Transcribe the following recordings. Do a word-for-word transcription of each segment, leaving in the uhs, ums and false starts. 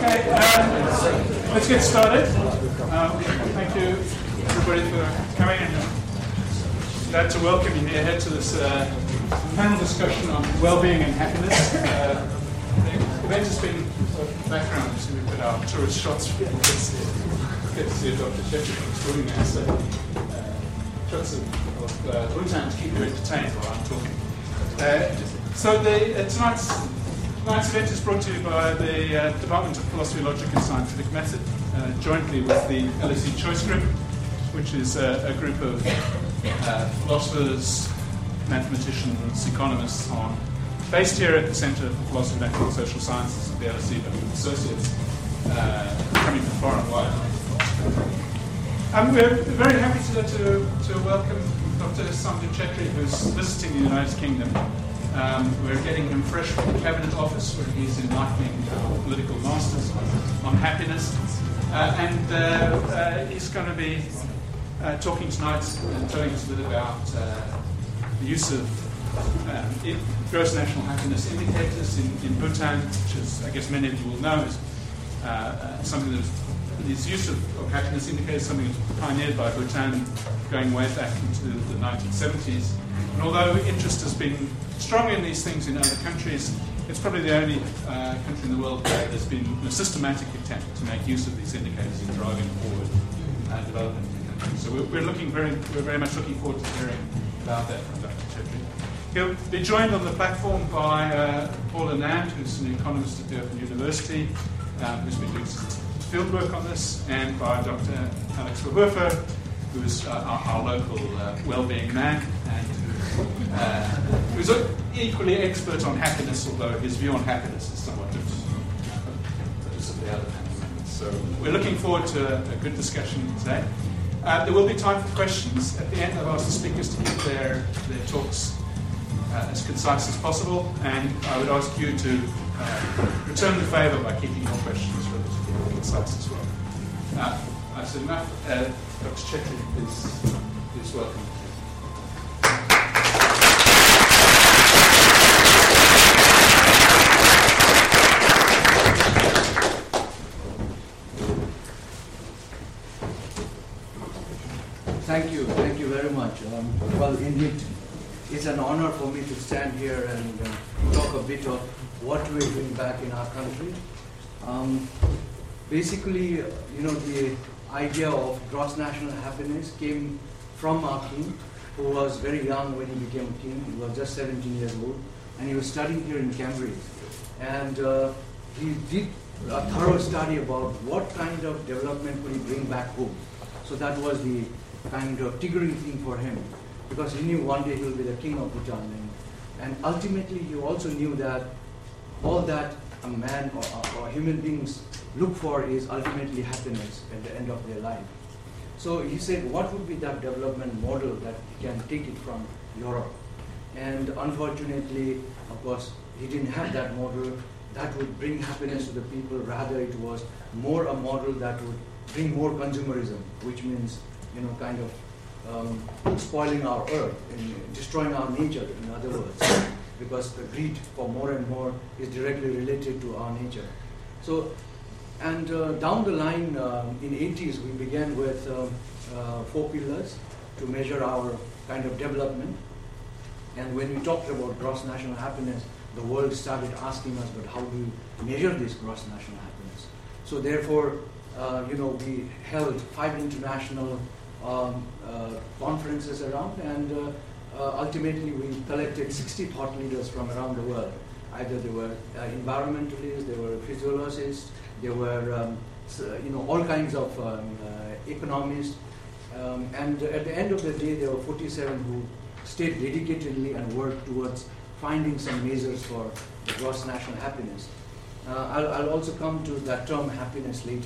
Okay, um, let's get started. Um, thank you, everybody, for coming, and glad to welcome you here to this uh, panel discussion on well-being and happiness. Uh, the event has been background, so we've got our tourist shots. Good to see, good to see Doctor Sheffield doing that. So, uh, shots of, of uh, Bhutan to keep you entertained while I'm talking. Uh, so the, uh, tonight's Tonight's event is brought to you by the uh, Department of Philosophy, Logic and Scientific Method, uh, jointly with the L S E Choice Group, which is uh, a group of uh, philosophers, mathematicians, economists on, based here at the Centre for Philosophy, Mathematics and Social Sciences of the L S E, but with associates uh, coming from far and wide. Um, we're very happy to, to, to welcome Doctor Sandhu Chetri, who's visiting the United Kingdom. Um, we're getting him fresh from the Cabinet Office, where he's enlightening our political masters on happiness. Uh, and uh, uh, he's going to be uh, talking tonight and telling us a bit about uh, the use of um, it, gross national happiness indicators in, in Bhutan, which is, I guess many of you will know, is uh, uh, something that this use of, of happiness indicators, something that's pioneered by Bhutan going way back into the nineteen seventies. And although interest has been strong in these things in other countries, it's probably the only uh, country in the world where there's been a systematic attempt to make use of these indicators in driving forward uh, development in the country. So we're, we're looking very, we're very much looking forward to hearing about that from Doctor Chetri. He'll be joined on the platform by uh, Paul Anand, who's an economist at the Open University, uh, who's been doing some fieldwork on this, and by Doctor Alex Verhoefer, who's uh, our, our local uh, well-being man, and Uh, who's equally expert on happiness, although his view on happiness is somewhat different from those of the other panel members. So we're looking forward to a, a good discussion today. Uh, there will be time for questions. At the end, I've asked the speakers to keep their, their talks uh, as concise as possible, and I would ask you to uh, return the favour by keeping your questions relatively concise as well. Uh, I've said enough. Uh, Doctor Chetri is, is welcome. Thank you, thank you very much. Um, well, indeed, it's an honor for me to stand here and uh, talk a bit of what we're doing back in our country. Um, basically, you know, the idea of gross national happiness came from our king, who was very young when he became king. He was just seventeen years old, and he was studying here in Cambridge. And uh, he did a thorough study about what kind of development could he bring back home. So that was the kind of triggering thing for him, because he knew one day he will be the king of Bhutan. And, and ultimately, he also knew that all that a man or, or human beings look for is ultimately happiness at the end of their life. So he said, what would be that development model that he can take it from Europe? And unfortunately, of course, he didn't have that model that would bring happiness to the people. Rather, it was more a model that would bring more consumerism, which means, you know, kind of um, spoiling our earth and destroying our nature, in other words, because the greed for more and more is directly related to our nature. So, and uh, down the line, um, in eighties, we began with um, uh, four pillars to measure our kind of development. And when we talked about gross national happiness, the world started asking us, but how do we measure this gross national happiness? So therefore, uh, you know, we held five international um, uh, conferences around, and uh, uh, ultimately we collected sixty thought leaders from around the world. Either they were uh, environmentalists, they were physiologists, they were, um, so, you know, all kinds of um, uh, economists. Um, and at the end of the day, there were forty-seven who stayed dedicatedly and worked towards finding some measures for the gross national happiness. Uh, I'll, I'll also come to that term happiness later.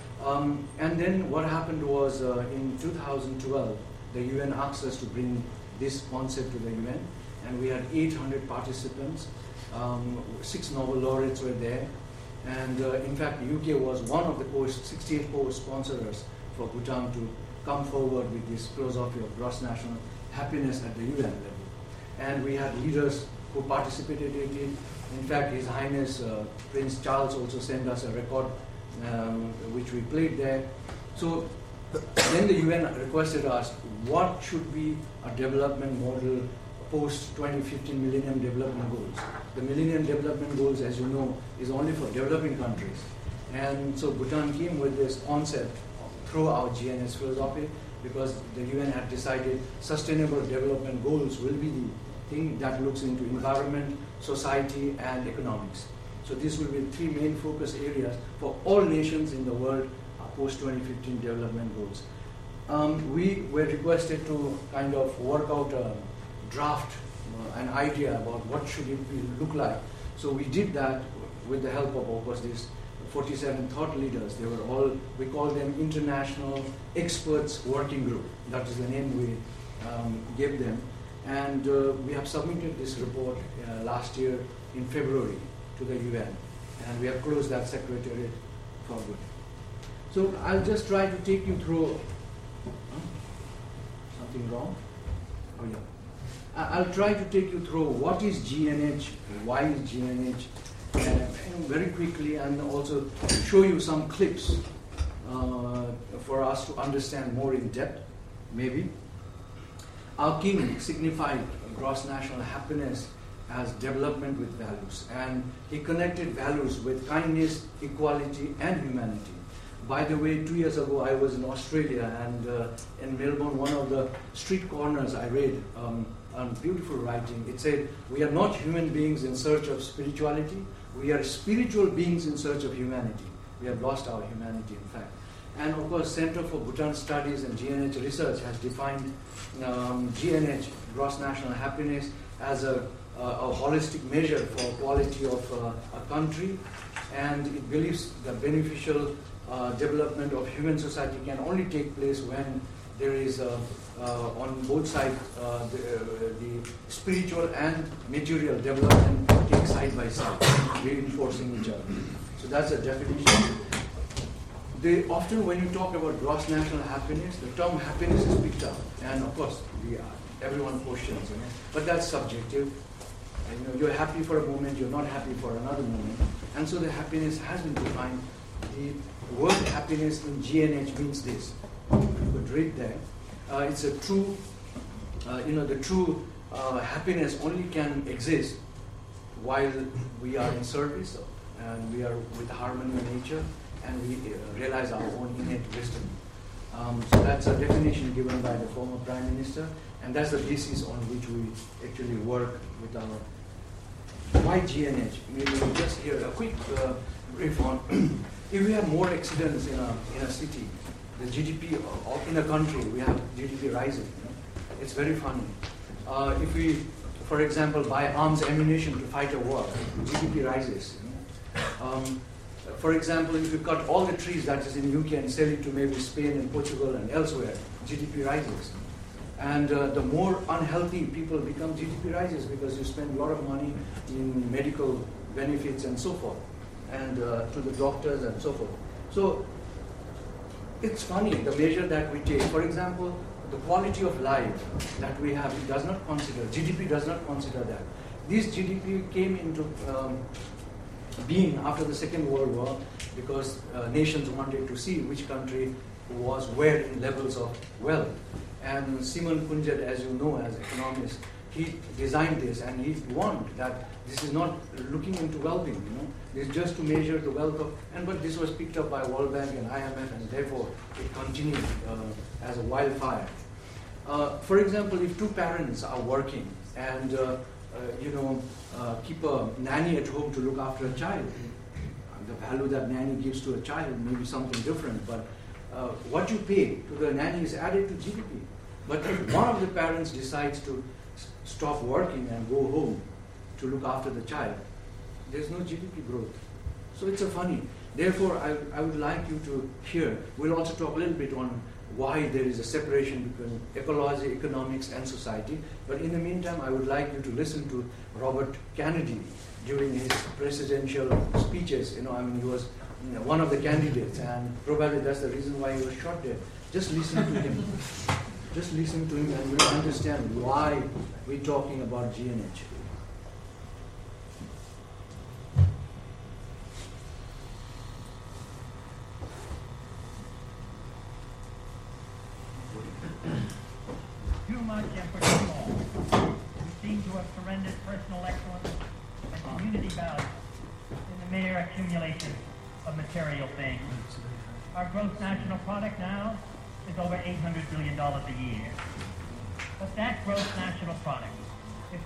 Um, and then what happened was uh, in two thousand twelve, the U N asked us to bring this concept to the U N, and we had eight hundred participants. Um, six Nobel laureates were there, and uh, in fact, U K was one of the co- sixteen co-sponsors for Bhutan to come forward with this philosophy of gross national happiness at the U N level. And we had leaders who participated in it. In fact, His Highness uh, Prince Charles also sent us a record um, which we played there. So then the U N requested us, what should be a development model post twenty fifteen Millennium Development Goals. The Millennium Development Goals, as you know, is only for developing countries. And so Bhutan came with this concept through our G N S philosophy, because the U N had decided sustainable development goals will be the thing that looks into environment, society, and economics. So these will be three main focus areas for all nations in the world uh, post twenty fifteen development goals. Um, we were requested to kind of work out a draft, uh, an idea about what should it be, look like. So we did that with the help of, of course, these forty-seven thought leaders. They were all, we call them International Experts Working Group. That is the name we um, gave them. And uh, we have submitted this report uh, last year in February to the U N. And we have closed that secretariat for good. So I'll just try to take you through, huh? Something wrong? Oh yeah. I- I'll try to take you through what is G N H, why is G N H, and, and very quickly, and also show you some clips uh, for us to understand more in depth, maybe. Our king signified gross national happiness as development with values, and he connected values with kindness, equality, and humanity. By the way, two years ago I was in Australia, and uh, in Melbourne, one of the street corners I read um, on beautiful writing. It said, "We are not human beings in search of spirituality, we are spiritual beings in search of humanity." We have lost our humanity, in fact. And of course, Center for Bhutan Studies and G N H Research has defined um, G N H, gross national happiness, as a, a, a holistic measure for quality of uh, a country, and it believes the beneficial uh, development of human society can only take place when there is uh, uh, on both sides uh, the, uh, the spiritual and material development take side by side, reinforcing each other. So that's a definition. They often, when you talk about gross national happiness, the term happiness is picked up, and of course, we are, everyone questions, you know, but that's subjective. And, you know, you're happy for a moment, you're not happy for another moment, and so the happiness has been defined. The word happiness in G N H means this. You could read there. Uh, it's a true, uh, you know, the true uh, happiness only can exist while we are in service and we are with harmony in nature, and we uh, realize our own innate wisdom. Um, so that's a definition given by the former Prime Minister, and that's the basis on which we actually work with our. Why G N H? Maybe we'll just hear a quick uh, brief on. If we have more accidents in a in a city, the G D P of, in a country, we have G D P rising. You know? It's very funny. Uh, if we, for example, buy arms ammunition to fight a war, G D P rises. You know? um, For example, if you cut all the trees that is in U K and sell it to maybe Spain and Portugal and elsewhere, G D P rises. And uh, the more unhealthy people become, G D P rises, because you spend a lot of money in medical benefits and so forth, and uh, to the doctors and so forth. So it's funny, the measure that we take, for example, the quality of life that we have, it does not consider, G D P does not consider that. This G D P came into um, being after the Second World War, because uh, nations wanted to see which country was where in levels of wealth. And Simon Kunjat, as you know, as economist, he designed this, and he warned that this is not looking into well-being, you know, it's just to measure the wealth of, and but this was picked up by World Bank and I M F, and therefore it continued uh, as a wildfire. Uh, for example, if two parents are working and uh, Uh, you know, uh, keep a nanny at home to look after a child. The value that nanny gives to a child may be something different, but uh, what you pay to the nanny is added to G D P. But if one of the parents decides to s- stop working and go home to look after the child, there's no G D P growth. So it's a funny. Therefore, I, I would like you to hear, we'll also talk a little bit on why there is a separation between ecology, economics, and society. But in the meantime, I would like you to listen to Robert Kennedy during his presidential speeches. You know, I mean, he was you know, one of the candidates, and probably that's the reason why he was shot dead. Just listen to him. Just listen to him, and you'll understand why we're talking about G N H. surrendered personal excellence and community value in the mere accumulation of material things. Our gross national product now is over eight hundred billion dollars a year. But that gross national product, if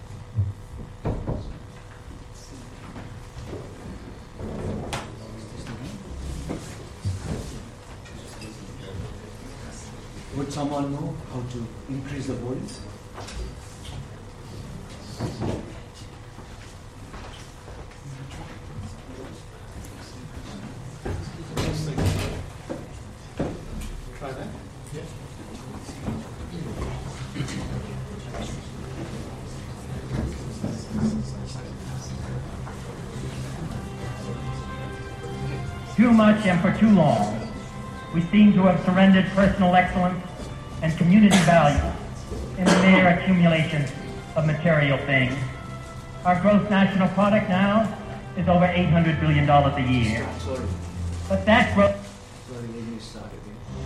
would someone know how to increase the volume? Try that. Yes. too much and for too long, we seem to have surrendered personal excellence and community value in the mere accumulation of material things. Our gross national product now is over eight hundred billion dollars a year. Sorry. But that growth... Sorry, let me start again.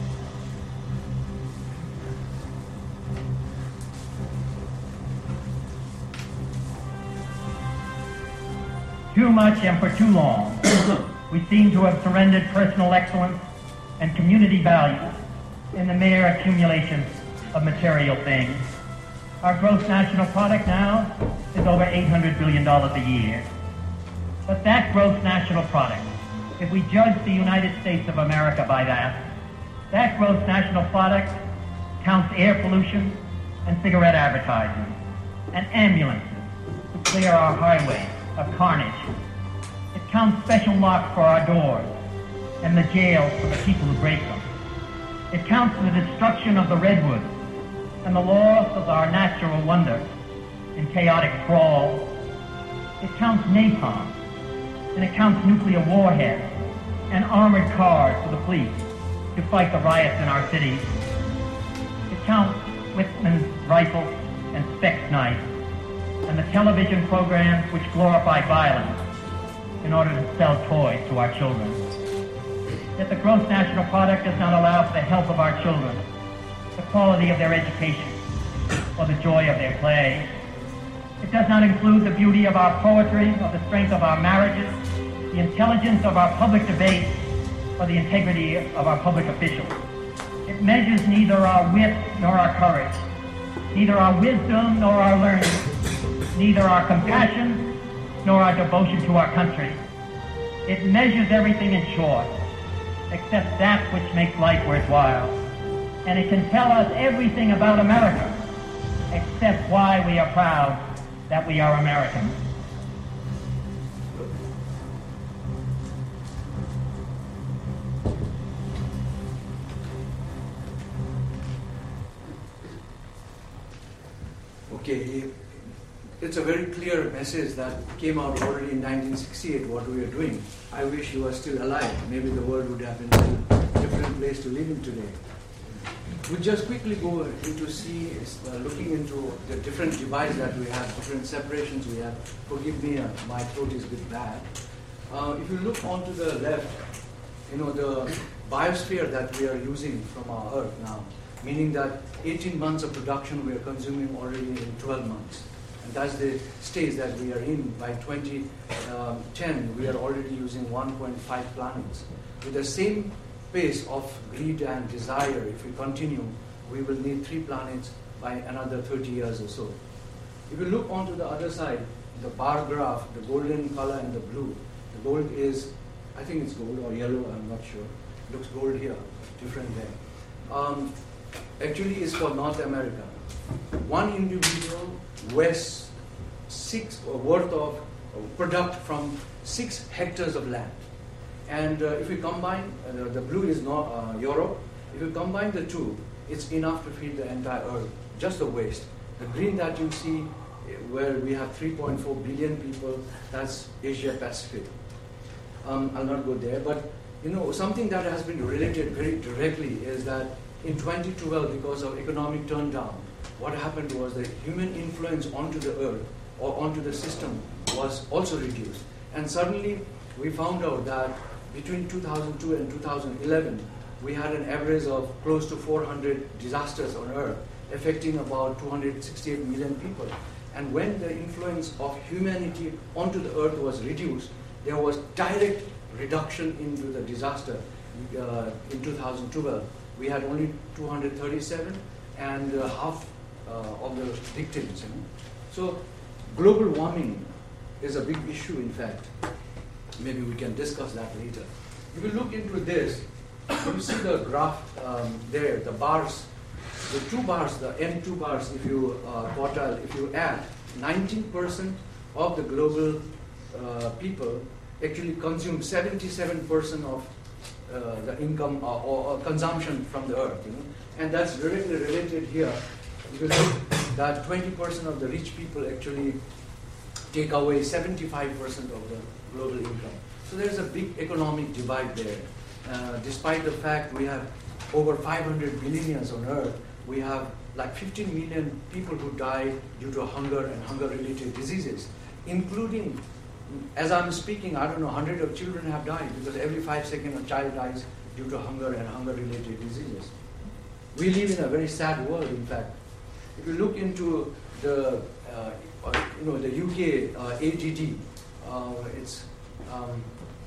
Too much and for too long, we seem to have surrendered personal excellence and community value in the mere accumulation of material things. Our gross national product now is over eight hundred billion dollars a year. But that gross national product, if we judge the United States of America by that, that gross national product counts air pollution and cigarette advertising and ambulances to clear our highways of carnage. It counts special locks for our doors and the jails for the people who break them. It counts the destruction of the redwoods and the loss of our natural wonders in chaotic sprawl. It counts napalm, and it counts nuclear warheads and armored cars for the police to fight the riots in our cities. It counts Whitman's rifles and Speck's knives and the television programs which glorify violence in order to sell toys to our children. Yet the gross national product does not allow for the health of our children, the quality of their education, or the joy of their play. It does not include the beauty of our poetry, or the strength of our marriages, the intelligence of our public debate, or the integrity of our public officials. It measures neither our wit nor our courage, neither our wisdom nor our learning, neither our compassion nor our devotion to our country. It measures everything in short, except that which makes life worthwhile. And it can tell us everything about America, except why we are proud that we are Americans. Okay, it's a very clear message that came out already in nineteen sixty-eight, what we are doing. I wish you were still alive. Maybe the world would have been a different place to live in today. We just quickly go into see, uh, looking into the different divides that we have, different separations we have. Forgive me, uh, my throat is a bit bad. Uh, if you look onto the left, you know, the biosphere that we are using from our Earth now, meaning that eighteen months of production we are consuming already in twelve months. And that's the stage that we are in. By twenty ten, we are already using one point five planets. With the same pace of greed and desire, if we continue, we will need three planets by another thirty years or so. If you look onto the other side, the bar graph, the golden color and the blue, the gold is, I think it's gold or yellow, I'm not sure. It looks gold here, different there. Um, actually is for North America. One individual wastes six uh, worth of uh, product from six hectares of land. And uh, if we combine, uh, the blue is not uh, Europe, if you combine the two, it's enough to feed the entire Earth, just the waste. The green that you see, where we have three point four billion people, that's Asia Pacific. Um, I'll not go there, but you know, something that has been related very directly is that in twenty twelve, because of economic turndown, what happened was the human influence onto the Earth or onto the system was also reduced. And suddenly we found out that between two thousand two and two thousand eleven, we had an average of close to four hundred disasters on Earth, affecting about two hundred sixty-eight million people. And when the influence of humanity onto the earth was reduced, there was direct reduction into the disaster. Uh, in two thousand twelve, we had only two hundred thirty-seven, and uh, half uh, of the victims. You know? So global warming is a big issue, in fact. Maybe we can discuss that later. If you look into this, you see the graph um, there, the bars, the two bars, the M two bars, if you uh, quartile, if you add, nineteen percent of the global uh, people actually consume seventy-seven percent of uh, the income uh, or, or consumption from the earth. You know? And that's directly related here. You look that twenty percent of the rich people actually take away seventy-five percent of the global income. So there's a big economic divide there. Uh, despite the fact we have over five hundred billionaires on earth, we have like fifteen million people who die due to hunger and hunger-related diseases, including, as I'm speaking, I don't know, hundreds of children have died because every five seconds a child dies due to hunger and hunger-related diseases. We live in a very sad world, in fact. If you look into the, uh, you know, the U K uh, A D D, uh, it's um,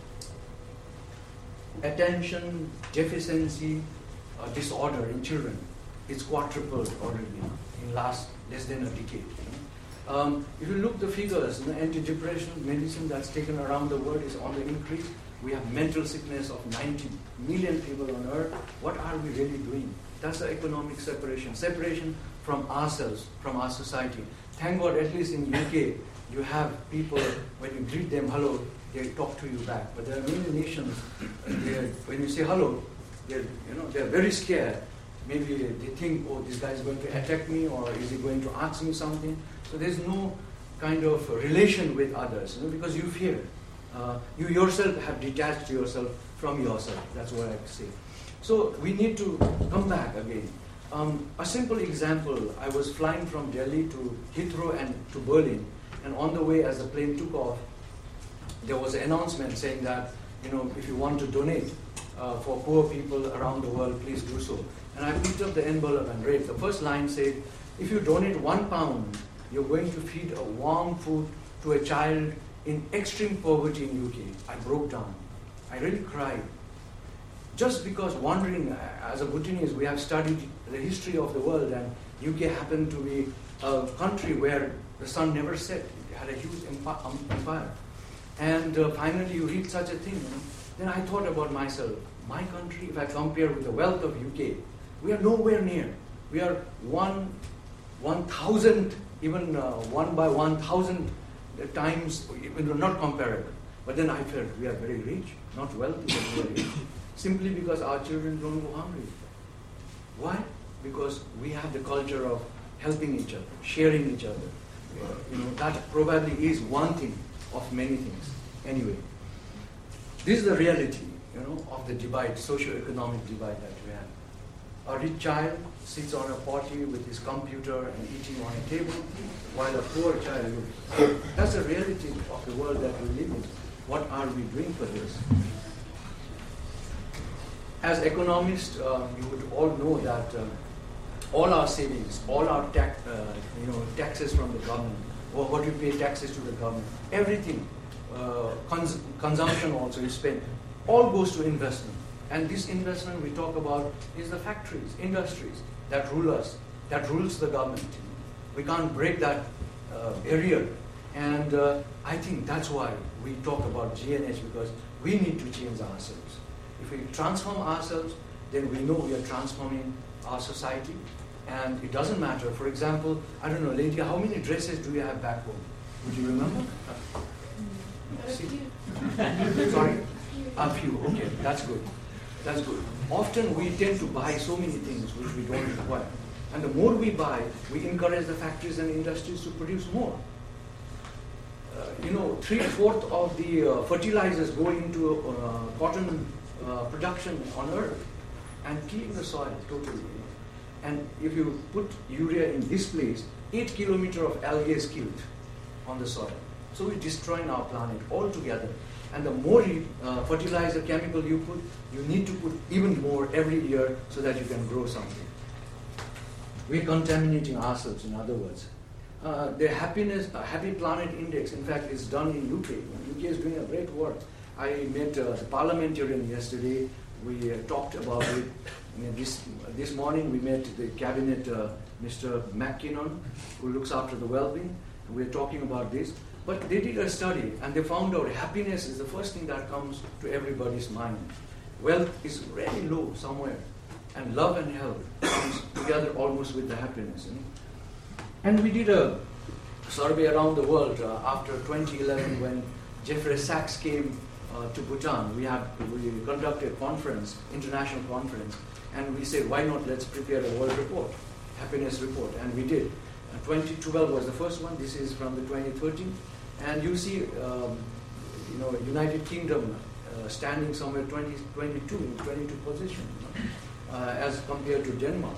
attention deficiency uh, disorder in children. It's quadrupled already in last less than a decade. You know? um, if you look the figures, you know, antidepressant medicine that's taken around the world is on the increase. We have mental sickness of ninety million people on earth. What are we really doing? That's the economic separation. Separation from ourselves, from our society. Thank God, at least in U K, you have people, when you greet them, hello, they talk to you back. But there are many nations, when you say hello, they're, you know, they're very scared. Maybe they think, oh, this guy is going to attack me, or is he going to ask me something? So there's no kind of relation with others, you know, because you fear. Uh, you yourself have detached yourself from yourself. That's what I say. So we need to come back again. Um, a simple example, I was flying from Delhi to Heathrow and to Berlin, and on the way as the plane took off, there was an announcement saying that, you know, if you want to donate uh, for poor people around the world, please do so. And I picked up the envelope and read. The first line said, if you donate one pound, you're going to feed a warm food to a child in extreme poverty in U K. I broke down. I really cried. Just because wondering, as a Bhutanese, we have studied the history of the world, and U K happened to be a country where the sun never set. It had a huge empire. And uh, finally you read such a thing. You know? Then I thought about myself. My country, if I compare with the wealth of U K, we are nowhere near. We are one, one thousand, even uh, one by one thousand times, even not comparable. But then I felt we are very rich, not wealthy, but very rich. Simply because our children don't go hungry. Why? Because we have the culture of helping each other, sharing each other. Uh, you know, that probably is one thing of many things. Anyway, this is the reality, you know, of the divide, socio-economic divide that we have. A rich child sits on a potty with his computer and eating on a table, while a poor child looks. That's the reality of the world that we live in. What are we doing for this? As economists, uh, you would all know that uh, all our savings, all our tax, uh, you know, taxes from the government, or what we pay taxes to the government, everything, uh, cons consumption also is spent, all goes to investment. And this investment we talk about is the factories, industries that rule us, that rules the government. We can't break that uh, barrier. And uh, I think that's why we talk about G N H, because we need to change ourselves. If we transform ourselves, then we know we are transforming our society. And it doesn't matter. For example, I don't know, lady, how many dresses do you have back home? Would you remember? See? Sorry? A few. Okay, that's good. That's good. Often we tend to buy so many things which we don't require. And the more we buy, we encourage the factories and industries to produce more. Uh, you know, three-fourths of the uh, fertilizers go into uh, cotton uh, production on earth and killing the soil totally. And if you put urea in this place, eight kilometers of algae is killed on the soil. So we're destroying our planet altogether. And the more you, uh, fertilizer chemical you put, you need to put even more every year so that you can grow something. We're contaminating ourselves, in other words. Uh, the happiness, uh, Happy Planet Index, in fact, is done in U K. U K is doing a great work. I met uh, the parliamentarian yesterday. We uh, talked about it. I mean, this this morning we met the cabinet, uh, Mister McKinnon, who looks after the well-being. We are talking about this. But they did a study, and they found out happiness is the first thing that comes to everybody's mind. Wealth is really low somewhere, and love and health comes together almost with the happiness. You know? And we did a survey around the world uh, after twenty eleven when Jeffrey Sachs came uh, to Bhutan. We had we conducted a conference, international conference, and we said, why not let's prepare a world report, happiness report, and we did. Uh, twenty twelve was the first one. This is from the twenty thirteen, and you see, um, you know, United Kingdom uh, standing somewhere twenty, twenty-two, in twenty-two position, you know, uh, as compared to Denmark.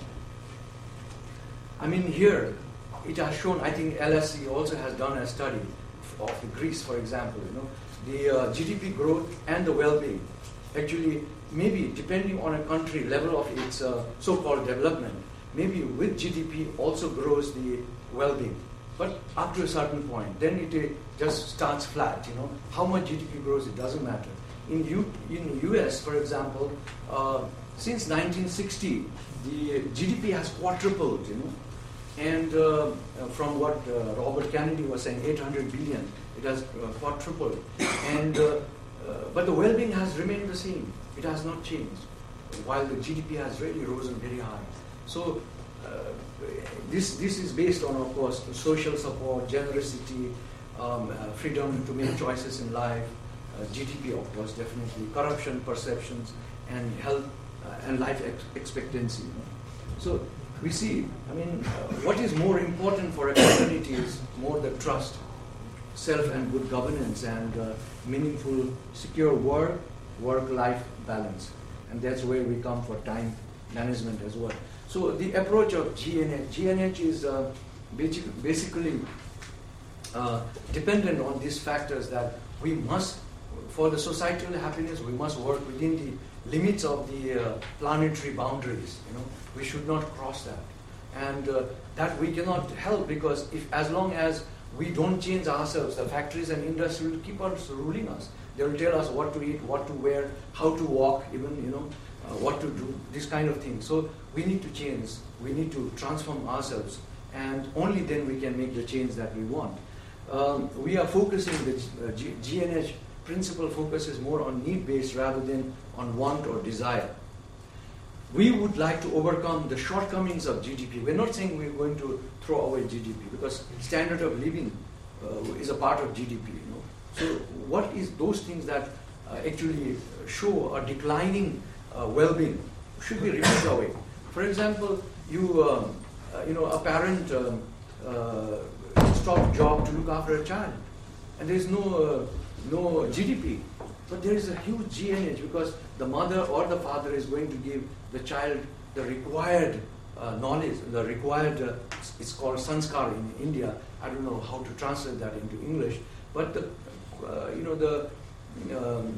I mean, here. It has shown, I think L S E also has done a study of Greece, for example, you know, the uh, G D P growth and the well-being. Actually, maybe depending on a country level of its uh, so-called development, maybe with G D P also grows the well-being. But up to a certain point, then it uh, just starts flat, you know. How much G D P grows, it doesn't matter. In U in U S, for example, uh, since nineteen sixty, the G D P has quadrupled, you know. And uh, from what uh, Robert Kennedy was saying, eight hundred billion, it has uh, quadrupled. And uh, uh, but the well-being has remained the same. It has not changed, while the G D P has really risen very high. So uh, this this is based on, of course, social support, generosity, um, uh, freedom to make choices in life, uh, G D P, of course, definitely, corruption perceptions, and health uh, and life ex expectancy. You know? So. We see, I mean, uh, what is more important for a community is more the trust, self and good governance, and uh, meaningful, secure work, work-life balance. And that's where we come for time management as well. So the approach of G N H, G N H is uh, basic, basically uh, dependent on these factors that we must, for the societal happiness, we must work within the limits of the uh, planetary boundaries. You know, we should not cross that, and uh, that we cannot help, because if as long as we don't change ourselves, the factories and industry will keep on ruling us. They will tell us what to eat, what to wear, how to walk, even you know, uh, what to do, this kind of thing. So we need to change. We need to transform ourselves, and only then we can make the change that we want. Um, we are focusing the uh, G G N H principle focuses more on need-based rather than on want or desire. We would like to overcome the shortcomings of G D P. We're not saying we're going to throw away G D P, because standard of living uh, is a part of G D P. You know, so what is those things that uh, actually show a declining uh, well-being should be removed away. For example, you um, uh, you know a parent um, uh, stop job to look after a child, and there is no uh, no G D P. But there is a huge G N H, because the mother or the father is going to give the child the required uh, knowledge, the required, uh, it's called sanskar in India. I don't know how to translate that into English, but the, uh, you know, the, um,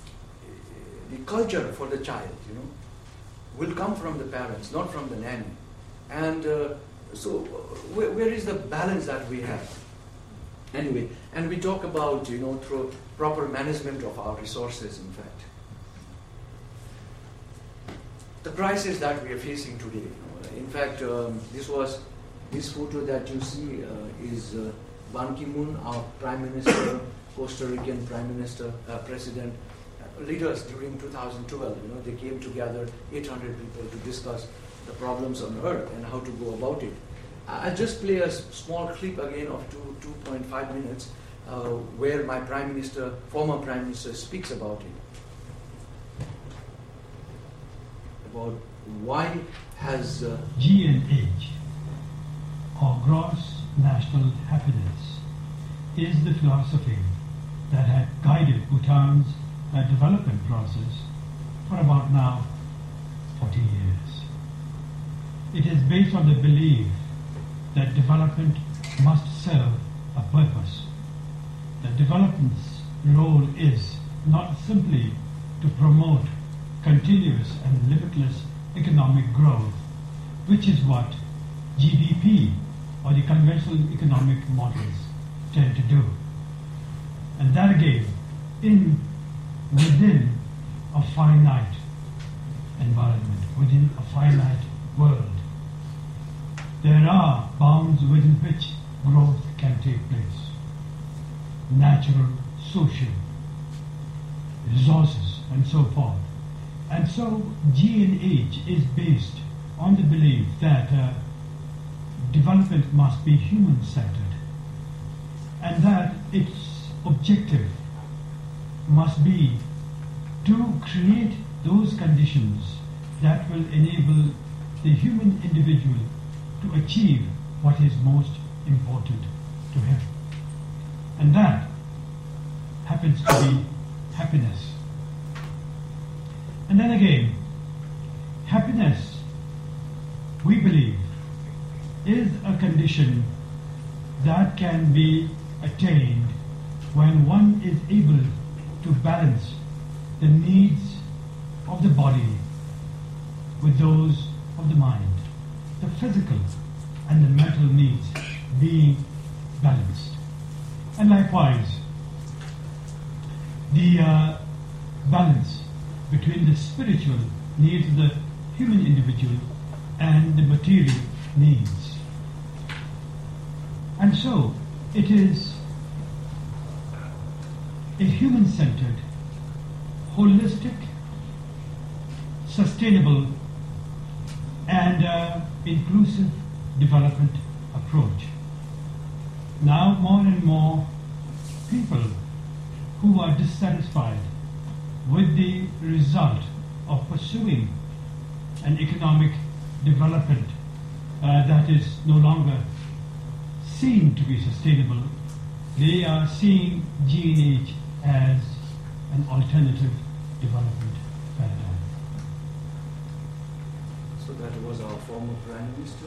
the culture for the child, you know, will come from the parents, not from the nanny. And uh, so where, where is the balance that we have? Anyway, and we talk about, you know, through proper management of our resources, in fact. The crisis that we are facing today. You know, in fact, um, this was, this photo that you see uh, is uh, Ban Ki-moon, our Prime Minister, Costa Rican Prime Minister, uh, President, uh, leaders during two thousand twelve. You know, they came together, eight hundred people, to discuss the problems on Earth and how to go about it. I'll just play a small clip again of two, two point five minutes uh, where my Prime Minister, former Prime Minister, speaks about it. About why has... Uh, G N H, or Gross National Happiness, is the philosophy that had guided Bhutan's uh, development process for about now forty years. It is based on the belief that development must serve a purpose. That development's role is not simply to promote continuous and limitless economic growth, which is what G D P, or or the conventional economic models tend to do. And that again, in within a finite environment, within a finite world, there are bounds within which growth can take place. Natural, social, resources, and so forth. And so G N H is based on the belief that uh, development must be human-centered, and that its objective must be to create those conditions that will enable the human individual to achieve what is most important to him. And that happens to be happiness. And then again, happiness, we believe, is a condition that can be attained when one is able to balance the needs of the body with those of the mind, the physical and the mental needs being balanced. And likewise, the uh, balance between the spiritual needs of the human individual and the material needs. And so, it is a human-centered, holistic, sustainable, and uh, inclusive development approach. Now, more and more people who are dissatisfied with the result of pursuing an economic development uh, that is no longer seen to be sustainable, they are seeing G N H as an alternative development paradigm. So that was our former Prime Minister.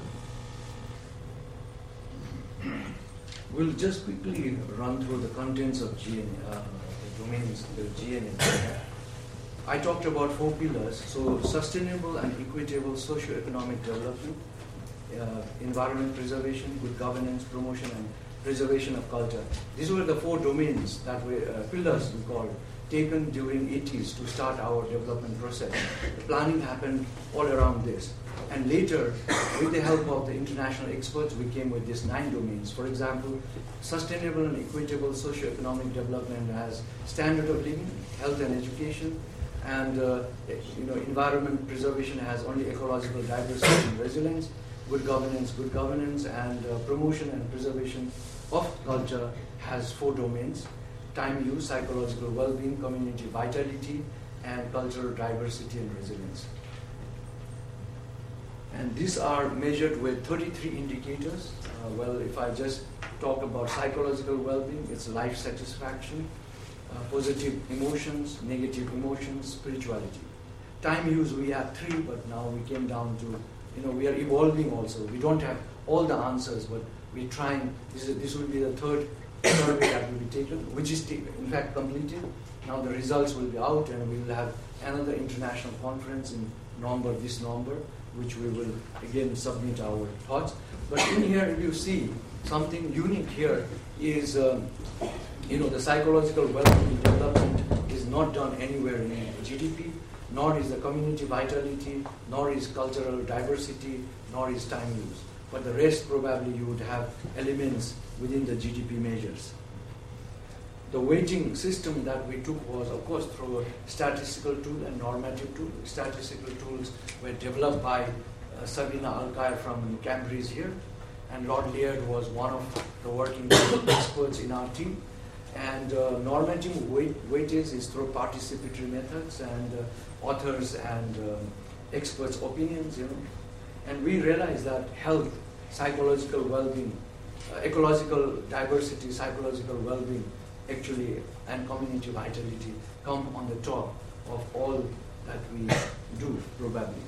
We'll just quickly run through the contents of G N, uh, the domains of the G N H. I talked about four pillars, so sustainable and equitable socio-economic development, uh, environment preservation, good governance, promotion and preservation of culture. These were the four domains that were uh, pillars we called, taken during eighties to start our development process. The planning happened all around this. And later, with the help of the international experts, we came with these nine domains. For example, sustainable and equitable socio-economic development has standard of living, health and education, and uh, you know, environment preservation has only ecological diversity and resilience, good governance, good governance, and uh, promotion and preservation of culture has four domains: time use, psychological well-being, community vitality, and cultural diversity and resilience. And these are measured with thirty-three indicators. Uh, well, if I just talk about psychological well-being, it's life satisfaction, uh, positive emotions, negative emotions, spirituality. Time use, we have three, but now we came down to, you know, we are evolving also. We don't have all the answers, but we're trying. This is, this will be the third survey that will be taken, which is in fact completed. Now the results will be out, and we will have another international conference in November, this November, which we will again submit our thoughts. But in here, if you see something unique here is, um, you know, the psychological well-being development is not done anywhere in G D P, nor is the community vitality, nor is cultural diversity, nor is time use. But the rest probably you would have elements within the G D P measures. The weighting system that we took was, of course, through a statistical tool and normative tool. Statistical tools were developed by uh, Sabina Alkaya from Cambridge here, and Lord Laird was one of the working experts in our team. And uh, normative weight, weightage is through participatory methods and uh, authors and um, experts' opinions, you know. And we realized that health, psychological well-being, uh, ecological diversity, psychological well-being, actually, and community vitality come on the top of all that we do, probably.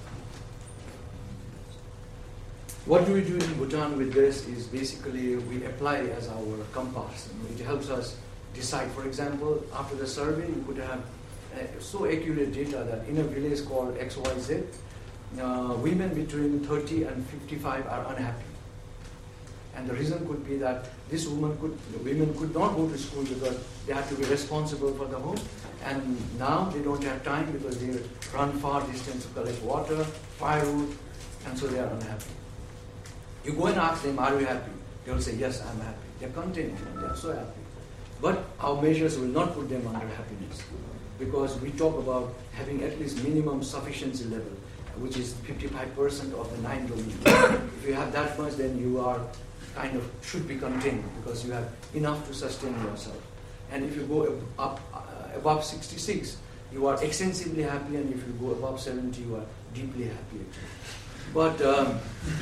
What do we do in Bhutan with this is basically we apply as our compass. You know, it helps us decide. For example, after the survey, you could have uh, so accurate data that in a village called X Y Z, uh, women between thirty and fifty-five are unhappy. And the reason could be that this woman could, women could not go to school because they had to be responsible for the home. And now they don't have time because they run far distance to collect water, firewood, and so they are unhappy. You go and ask them, are you happy? They will say, yes, I'm happy. They're content, you know, they're so happy. But our measures will not put them under happiness, because we talk about having at least minimum sufficiency level, which is fifty-five percent of the nine domains. If you have that much, then you are kind of should be content because you have enough to sustain yourself. And if you go up uh, above sixty-six, you are extensively happy, and if you go above seventy, you are deeply happy. But um,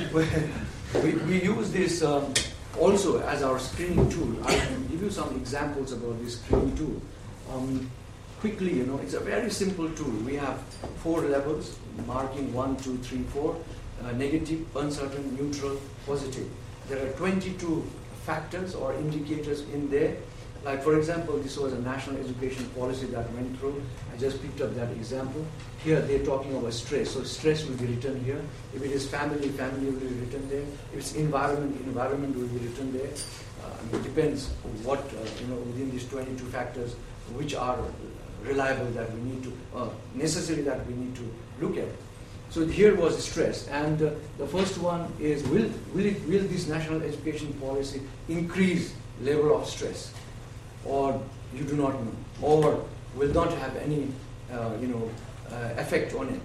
we, we use this um, also as our screening tool. I can give you some examples about this screening tool. Um, quickly, you know, it's a very simple tool. We have four levels, marking one, two, three, four, uh, negative, uncertain, neutral, positive. There are twenty-two factors or indicators in there. Like, for example, this was a national education policy that went through. I just picked up that example. Here they're talking about stress. So stress will be written here. If it is family, family will be written there. If it's environment, environment will be written there. Uh, it depends what, uh, you know, within these twenty-two factors, which are reliable that we need to, uh, necessary that we need to look at. So here was stress. And uh, the first one is, will, will, it, will this national education policy increase level of stress? Or you do not know, or will not have any, uh, you know, uh, effect on it,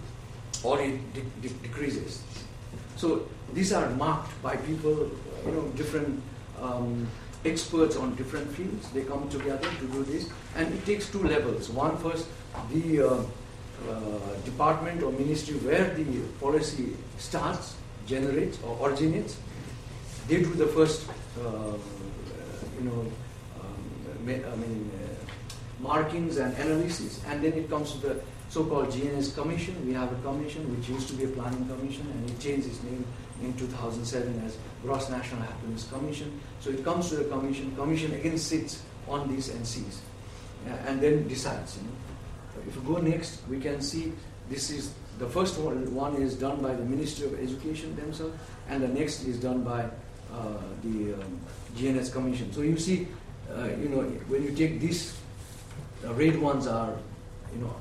or it de de decreases. So these are marked by people, you know, different um, experts on different fields. They come together to do this, and it takes two levels. One, first, the uh, uh, department or ministry where the policy starts, generates, or originates. They do the first, uh, you know. I mean, uh, markings and analysis, and then it comes to the so-called G N S Commission. We have a commission which used to be a planning commission, and it changed its name in two thousand seven as Gross National Happiness Commission. So it comes to the commission. Commission again sits on this and sees, uh, and then decides. You know. If you go next, we can see this is the first one. One is done by the Ministry of Education themselves, and the next is done by uh, the um, G N S Commission. So you see. Uh, you know, when you take these, the red ones are, you know,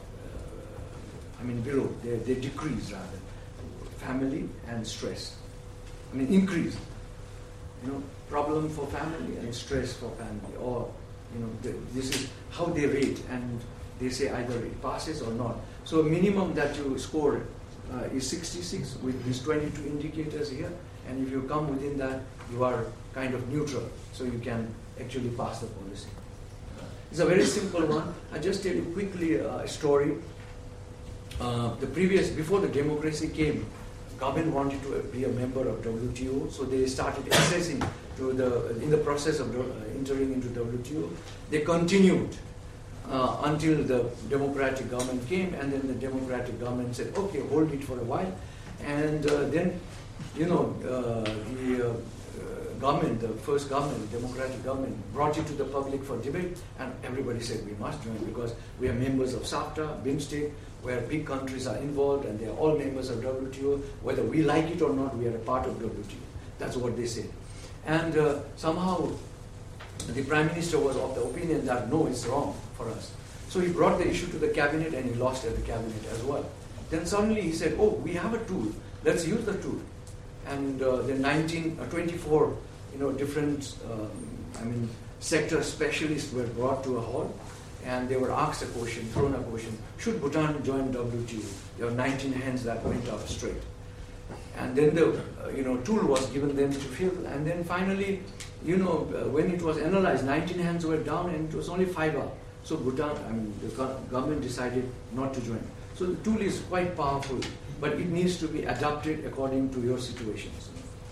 uh, I mean below, they, they decrease rather. Family and stress. I mean increase. You know, problem for family and stress for family. Or, you know, the, this is how they rate, and they say either it passes or not. So a minimum that you score uh, is sixty-six with these twenty-two indicators here. And if you come within that, you are kind of neutral. So you can actually pass the policy. It's a very simple one. I just tell you quickly uh, a story. Uh, the previous, before the democracy came, government wanted to be a member of W T O, so they started accessing to the, in the process of uh, entering into W T O. They continued uh, until the democratic government came, and then the democratic government said, okay, hold it for a while. And uh, then, you know, uh, the uh, government, the first government, the democratic government, brought it to the public for debate, and everybody said we must join because we are members of SAFTA, BIMSTEC, where big countries are involved, and they are all members of W T O. Whether we like it or not, we are a part of W T O. That's what they said. And uh, somehow the Prime Minister was of the opinion that no, it's wrong for us. So he brought the issue to the cabinet, and he lost at the cabinet as well. Then suddenly he said, oh, we have a tool, let's use the tool. And uh, the nineteen, uh, twenty-four you know, different, um, I mean, sector specialists were brought to a hall, and they were asked a question, thrown a question, should Bhutan join W T O? There were nineteen hands that went up straight. And then the, uh, you know, tool was given them to fill, and then finally, you know, uh, when it was analyzed, nineteen hands were down, and it was only five up. So Bhutan, I mean, the government decided not to join. So the tool is quite powerful, but it needs to be adapted according to your situations.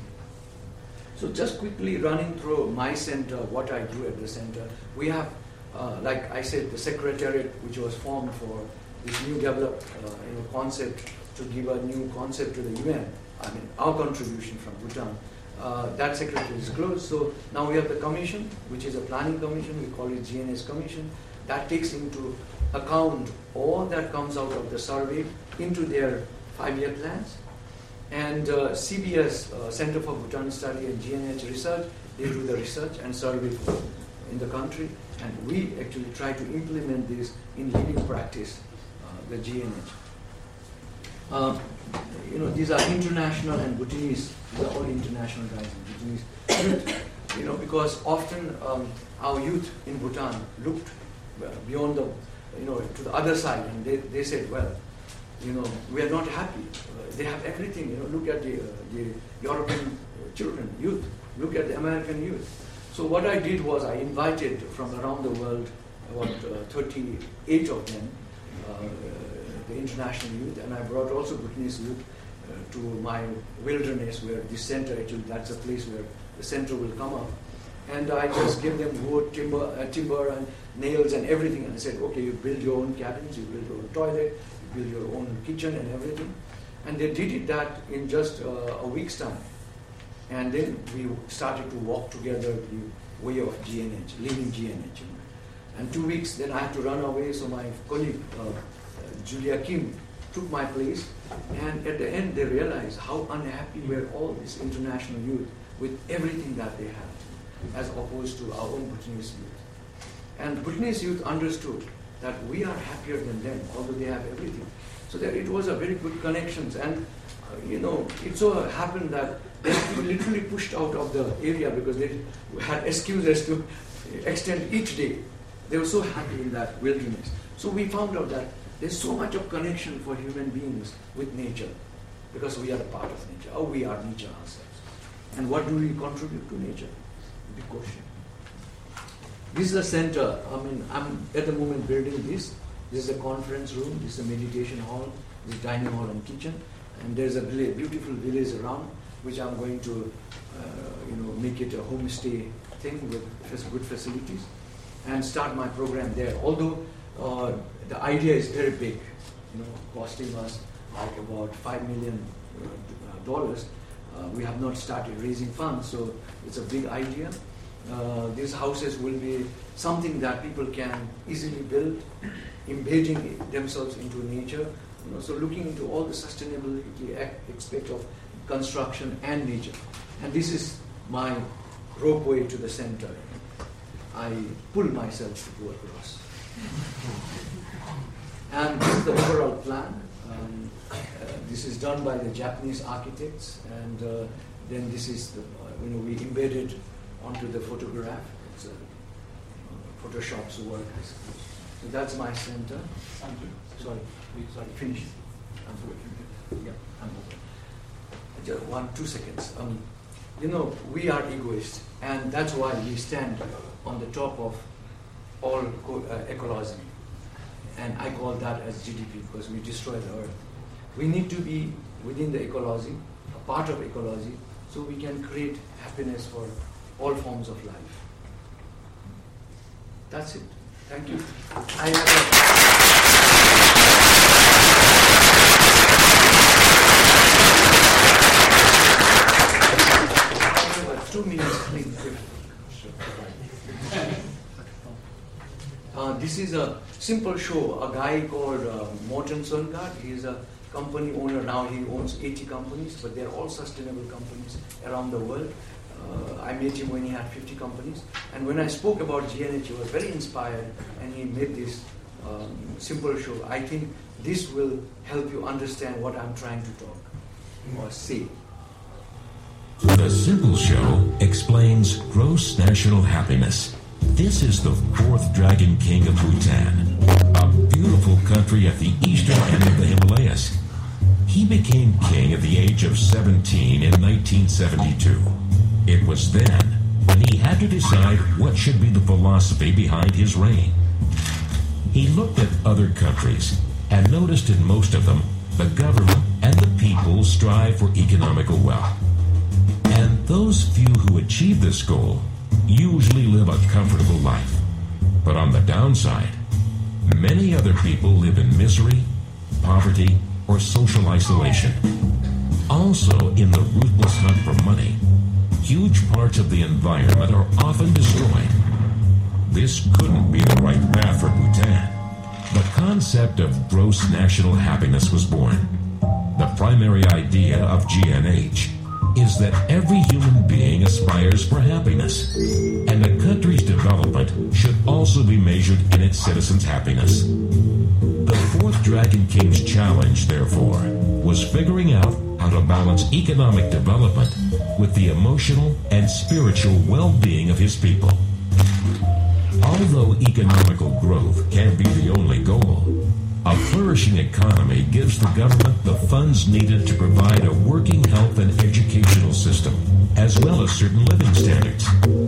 So just quickly running through my center, what I do at the center, we have, uh, like I said, the secretariat which was formed for this new developed uh, you know, concept to give a new concept to the U N. I mean, our contribution from Bhutan. Uh, that secretariat is closed. So now we have the commission, which is a planning commission. We call it G N S Commission. That takes into account all that comes out of the survey into their five-year plans. And uh, C B S, uh, Center for Bhutan Study and G N H Research, they do the research and survey in the country, and we actually try to implement this in living practice, uh, the G N H. Uh, you know, these are international and Bhutanese, these are all international guys in Bhutanese youth, you know, because often um, our youth in Bhutan looked uh, beyond the, you know, to the other side, and they, they said, well, you know, we are not happy. Uh, they have everything, you know, look at the, uh, the European children, youth, look at the American youth. So what I did was I invited from around the world, about uh, thirty-eight of them, uh, the international youth, and I brought also Bhutanese youth uh, to my wilderness where this center, actually that's a place where the center will come up. And I just gave them wood, timber, uh, timber and nails and everything, and I said, okay, you build your own cabins, you build your own toilet, you build your own kitchen and everything. And they did it that in just uh, a week's time. And then we started to walk together the way of G N H, living G N H. And two weeks, then I had to run away, so my colleague, uh, uh, Julia Kim, took my place. And at the end, they realized how unhappy were all these international youth with everything that they had, as opposed to our own Bhutanese youth. And Bhutanese youth understood that we are happier than them, although they have everything. So that it was a very good connections. And, uh, you know, it so happened that they were literally pushed out of the area because they had excuses to extend each day. They were so happy in that wilderness. So we found out that there's so much of connection for human beings with nature because we are a part of nature, or we are nature ourselves. And what do we contribute to nature? Big question. This is the center. I mean, I'm at the moment building this. This is a conference room. This is a meditation hall. This is dining hall and kitchen. And there's a village, beautiful village around, which I'm going to, uh, you know, make it a homestay thing with good facilities, and start my program there. Although uh, the idea is very big, you know, costing us like about five million dollars. Uh, we have not started raising funds, so it's a big idea. Uh, these houses will be something that people can easily build, embedding themselves into nature. You know, so looking into all the sustainability aspect of construction and nature. And this is my ropeway to the center. I pull myself to go across. And this is the overall plan. Um, uh, this is done by the Japanese architects, and uh, then this is the, uh, you know, we embedded onto the photograph. It's a uh, Photoshop's work, I suppose. So that's my center. Sorry, sorry, finish. I'm working. Yeah, I'm over. Just one, two seconds. Um, you know, we are egoists, and that's why we stand on the top of all co- uh, ecology. And I call that as G D P because we destroy the earth. We need to be within the ecology, a part of ecology, so we can create happiness for all forms of life. That's it. Thank you. I have a two minutes, please. Uh, this is a simple show. A guy called uh, Morten Sundgaard. He is a company owner now. He owns eighty companies, but they're all sustainable companies around the world. Uh, I met him when he had fifty companies. And when I spoke about G N H, he was very inspired, and he made this um, simple show. I think this will help you understand what I'm trying to talk or say. The Simple Show explains gross national happiness. This is the fourth Dragon King of Bhutan, a beautiful country at the eastern end of the Himalayas. He became king at the age of seventeen in nineteen seventy-two. It was then when he had to decide what should be the philosophy behind his reign. He looked at other countries and noticed in most of them the government and the people strive for economical wealth. And those few who achieve this goal usually live a comfortable life. But on the downside, many other people live in misery, poverty, or social isolation. Also, in the ruthless hunt for money, huge parts of the environment are often destroyed. This couldn't be the right path for Bhutan. The concept of gross national happiness was born. The primary idea of G N H is that every human being aspires for happiness, and a country's development should also be measured in its citizens' happiness. The fourth Dragon King's challenge, therefore, was figuring out how to balance economic development with the emotional and spiritual well-being of his people. Although economical growth can't be the only goal, a flourishing economy gives the government the funds needed to provide a working health and educational system, as well as certain living standards.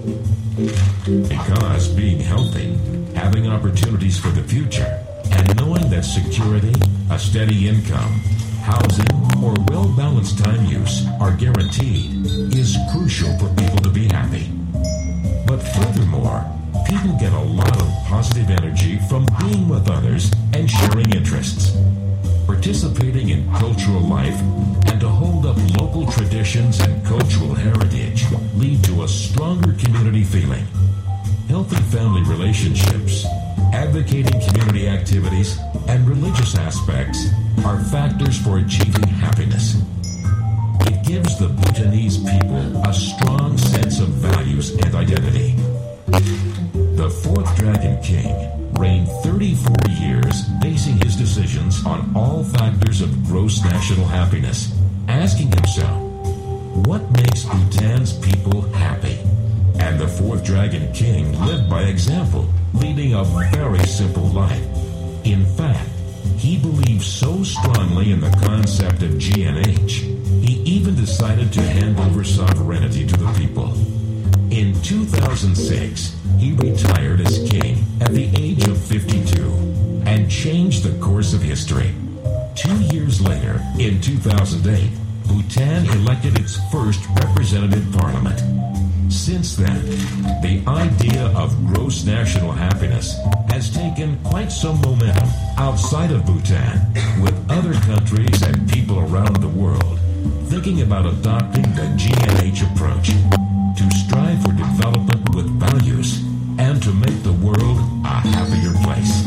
Because being healthy, having opportunities for the future, and knowing that security, a steady income, housing, or well-balanced time use are guaranteed is crucial for people to be happy. But furthermore, people get a lot of positive energy from being with others and sharing interests. Participating in cultural life and to hold up local traditions and cultural heritage lead to a stronger community feeling. Healthy family relationships, advocating community activities, and religious aspects are factors for achieving happiness. It gives the Bhutanese people a strong sense of values and identity. The fourth Dragon King reigned thirty-four years, basing his decisions on all factors of gross national happiness, asking himself, what makes Bhutan's people happy? And the fourth Dragon King lived by example, leading a very simple life. In fact, he believed so strongly in the concept of G N H, he even decided to hand over sovereignty to the people. In two thousand six, he retired as king at the age of fifty-two and changed the course of history. Two years later, in two thousand eight, Bhutan elected its first representative parliament. Since then, the idea of gross national happiness has taken quite some momentum outside of Bhutan, with other countries and people around the world thinking about adopting the G N H approach to strive for development with values and to make the world a happier place.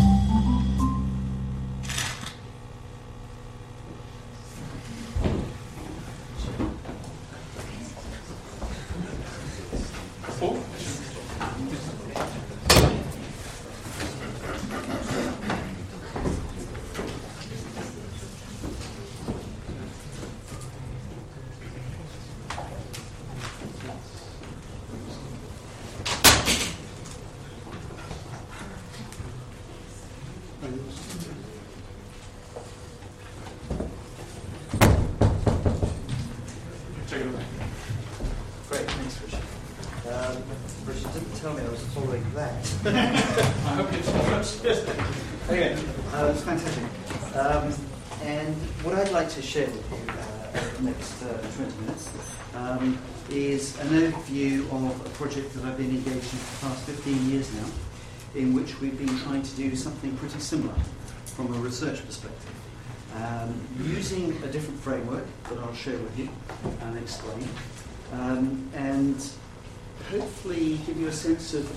Great, thanks, Richard. Um, Richard didn't tell me I was following that. I hope you first. Okay, uh, it's fantastic. Um, and what I'd like to share with you uh, over the next uh, twenty minutes um, is an overview of a project that I've been engaged in for the past fifteen years now, in which we've been trying to do something pretty similar from a research perspective. Um, using a different framework that I'll share with you and explain, um, and hopefully give you a sense of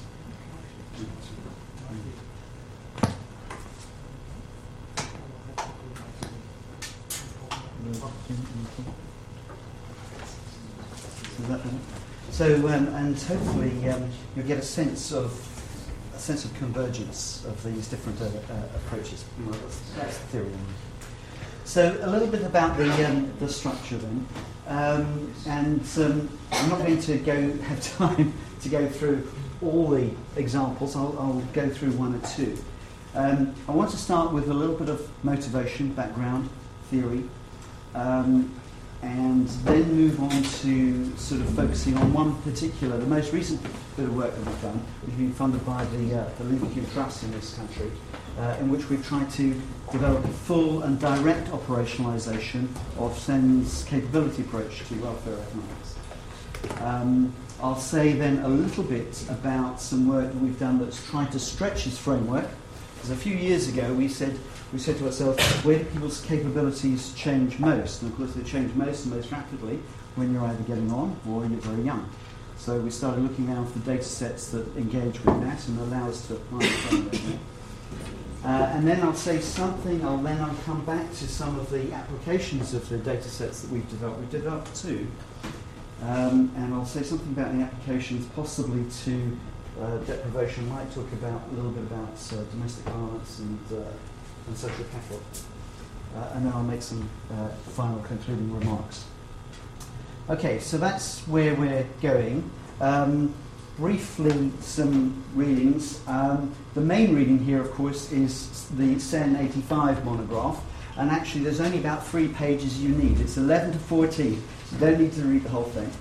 so, um, and hopefully um, you'll get a sense of a sense of convergence of these different uh, uh, approaches. Well, that's, that's the theory. So a little bit about the um, the structure then, um, and um, I'm not going to go have time to go through all the examples. I'll, I'll go through one or two. Um, I want to start with a little bit of motivation, background, theory, um, and then move on to sort of focusing on one particular, the most recent bit of work that we've done, which has been funded by the uh, the Lincoln Trust in this country, uh, in which we've tried to develop a full and direct operationalisation of SEN's capability approach to welfare economics. Um, I'll say then a little bit about some work that we've done that's tried to stretch this framework. Because a few years ago we said we said to ourselves, where do people's capabilities change most? And of course they change most and most rapidly when you're either getting on or you're very young. So we started looking around for data sets that engage with that and allow us to apply the framework. Uh, and then I'll say something, I'll then I'll come back to some of the applications of the data sets that we've developed. We've developed two. Um, and I'll say something about the applications possibly to uh, deprivation. I might talk about a little bit about uh, domestic violence and, uh, and social capital. Uh, and then I'll make some uh, final concluding remarks. Okay, so that's where we're going. Um, briefly, some readings. Um, the main reading here, of course, is the Sen eighty-five monograph, and actually there's only about three pages you need. It's eleven to fourteen, so you don't need to read the whole thing.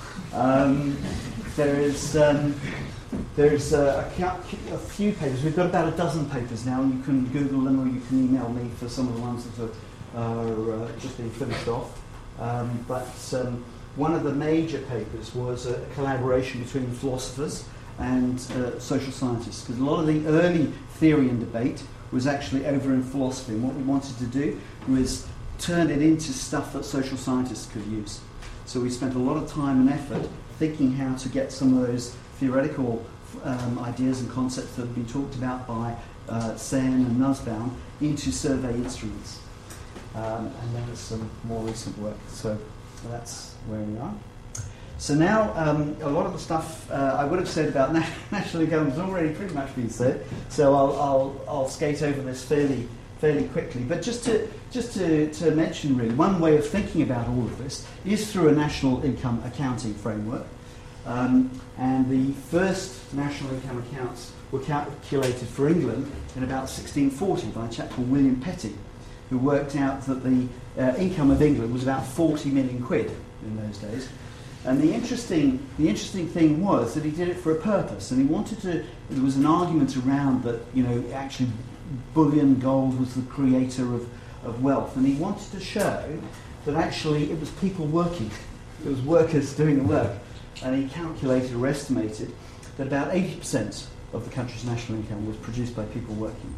Um, there is um, there's uh, a, a few papers. We've got about a dozen papers now, and you can Google them or you can email me for some of the ones that are, are uh, just being finished off. Um, but um, one of the major papers was a collaboration between philosophers and uh, social scientists, because a lot of the early theory and debate was actually over in philosophy, and what we wanted to do was turn it into stuff that social scientists could use. So we spent a lot of time and effort thinking how to get some of those theoretical um, ideas and concepts that have been talked about by uh, Sen and Nussbaum into survey instruments. Um, and then there's some more recent work. So that's where we are. So now, um, a lot of the stuff uh, I would have said about national income has already pretty much been said. So I'll, I'll, I'll skate over this fairly fairly quickly. But just to just to, to mention, really, one way of thinking about all of this is through a national income accounting framework. Um, and the first national income accounts were calculated for England in about sixteen forty by a chap called William Petty, who worked out that the uh, income of England was about forty million quid in those days. And the interesting, the interesting thing was that he did it for a purpose, and he wanted to. There was an argument around that, you know, actually, bullion gold was the creator of, of wealth, and he wanted to show that actually it was people working, it was workers doing the work, and he calculated or estimated that about eighty percent of the country's national income was produced by people working.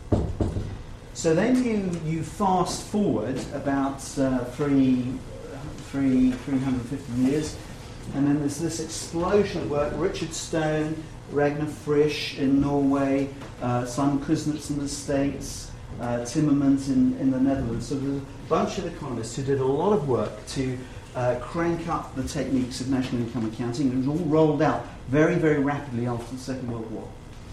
So then you, you fast forward about uh, three, three, three hundred fifty years, and then there's this explosion of work. Richard Stone, Ragnar Frisch in Norway, uh, Simon Kuznets in the States, uh, Timmermans in, in the Netherlands. So there's a bunch of economists who did a lot of work to uh, crank up the techniques of national income accounting, and it was all rolled out very, very rapidly after the Second World War.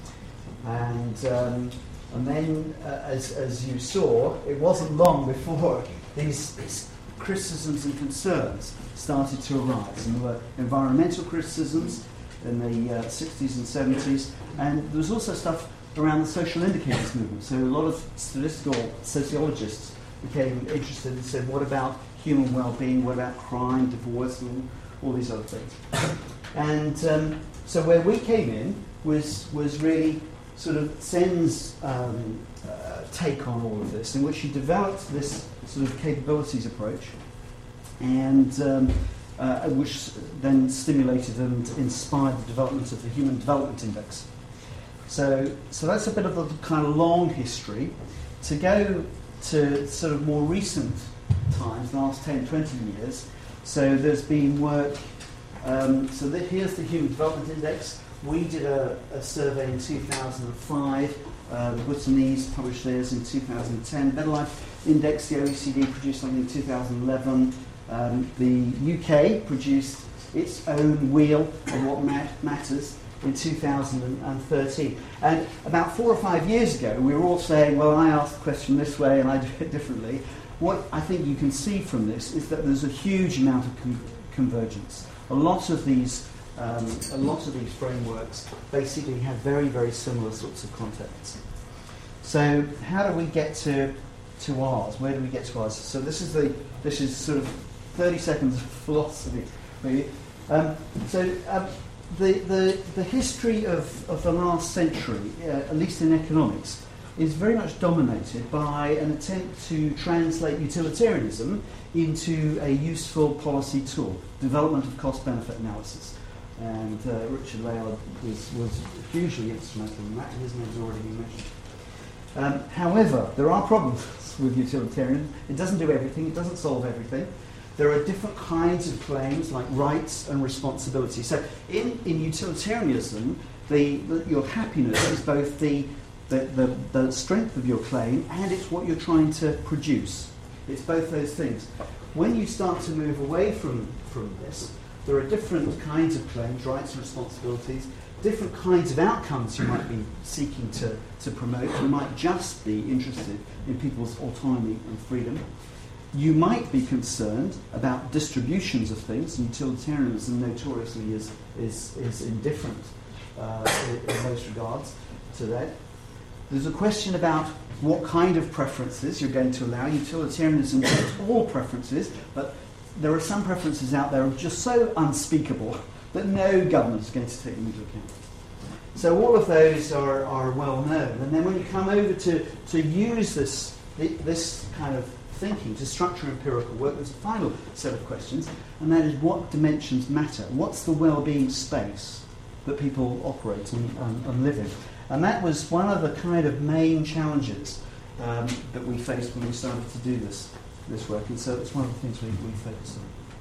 And um, And then, uh, as, as you saw, it wasn't long before these, these criticisms and concerns started to arise. And there were environmental criticisms in the uh, sixties and seventies, and there was also stuff around the social indicators movement. So a lot of statistical sociologists became interested and said, what about human well-being, what about crime, divorce, and all these other things. And um, so where we came in was, was really sort of Sen's um, uh, take on all of this, in which he developed this sort of capabilities approach, and um, uh, which then stimulated and inspired the development of the Human Development Index. So, so that's a bit of a kind of long history. To go to sort of more recent times, the last ten, twenty years, so there's been work, um, so the, here's the Human Development Index. We did a, a survey in two thousand five, uh, the Bhutanese published theirs in two thousand ten. Better Life Index, the O E C D produced something in two thousand eleven. Um, the U K produced its own wheel of what mat- matters in two thousand thirteen. And about four or five years ago, we were all saying, well, I asked the question this way and I do it differently. What I think you can see from this is that there's a huge amount of con- convergence. A lot of these Um, a lot of these frameworks basically have very, very similar sorts of contexts. So how do we get to to ours? Where do we get to ours? So this is the this is sort of thirty seconds of philosophy. Really. Um, so um, the, the the history of, of the last century, uh, at least in economics, is very much dominated by an attempt to translate utilitarianism into a useful policy tool, development of cost-benefit analysis. And uh, Richard Layard was, was hugely instrumental in that, and his name has already been mentioned. Um, however, there are problems with utilitarianism. It doesn't do everything, it doesn't solve everything. There are different kinds of claims, like rights and responsibility. So in, in utilitarianism, the, the, your happiness is both the, the, the, the strength of your claim, and it's what you're trying to produce. It's both those things. When you start to move away from, from this, there are different kinds of claims, rights and responsibilities, different kinds of outcomes you might be seeking to, to promote. You might just be interested in people's autonomy and freedom. You might be concerned about distributions of things. Utilitarianism notoriously is, is, is indifferent uh, in, in most regards to that. There's a question about what kind of preferences you're going to allow. Utilitarianism takes all preferences, but there are some preferences out there which are just so unspeakable that no government is going to take them into account. So all of those are, are well known. And then when you come over to, to use this, this kind of thinking to structure empirical work, there's a final set of questions, and that is what dimensions matter? What's the well-being space that people operate and, and, and live in? And that was one of the kind of main challenges um, that we faced when we started to do this, this work, and so it's one of the things we, we focused on.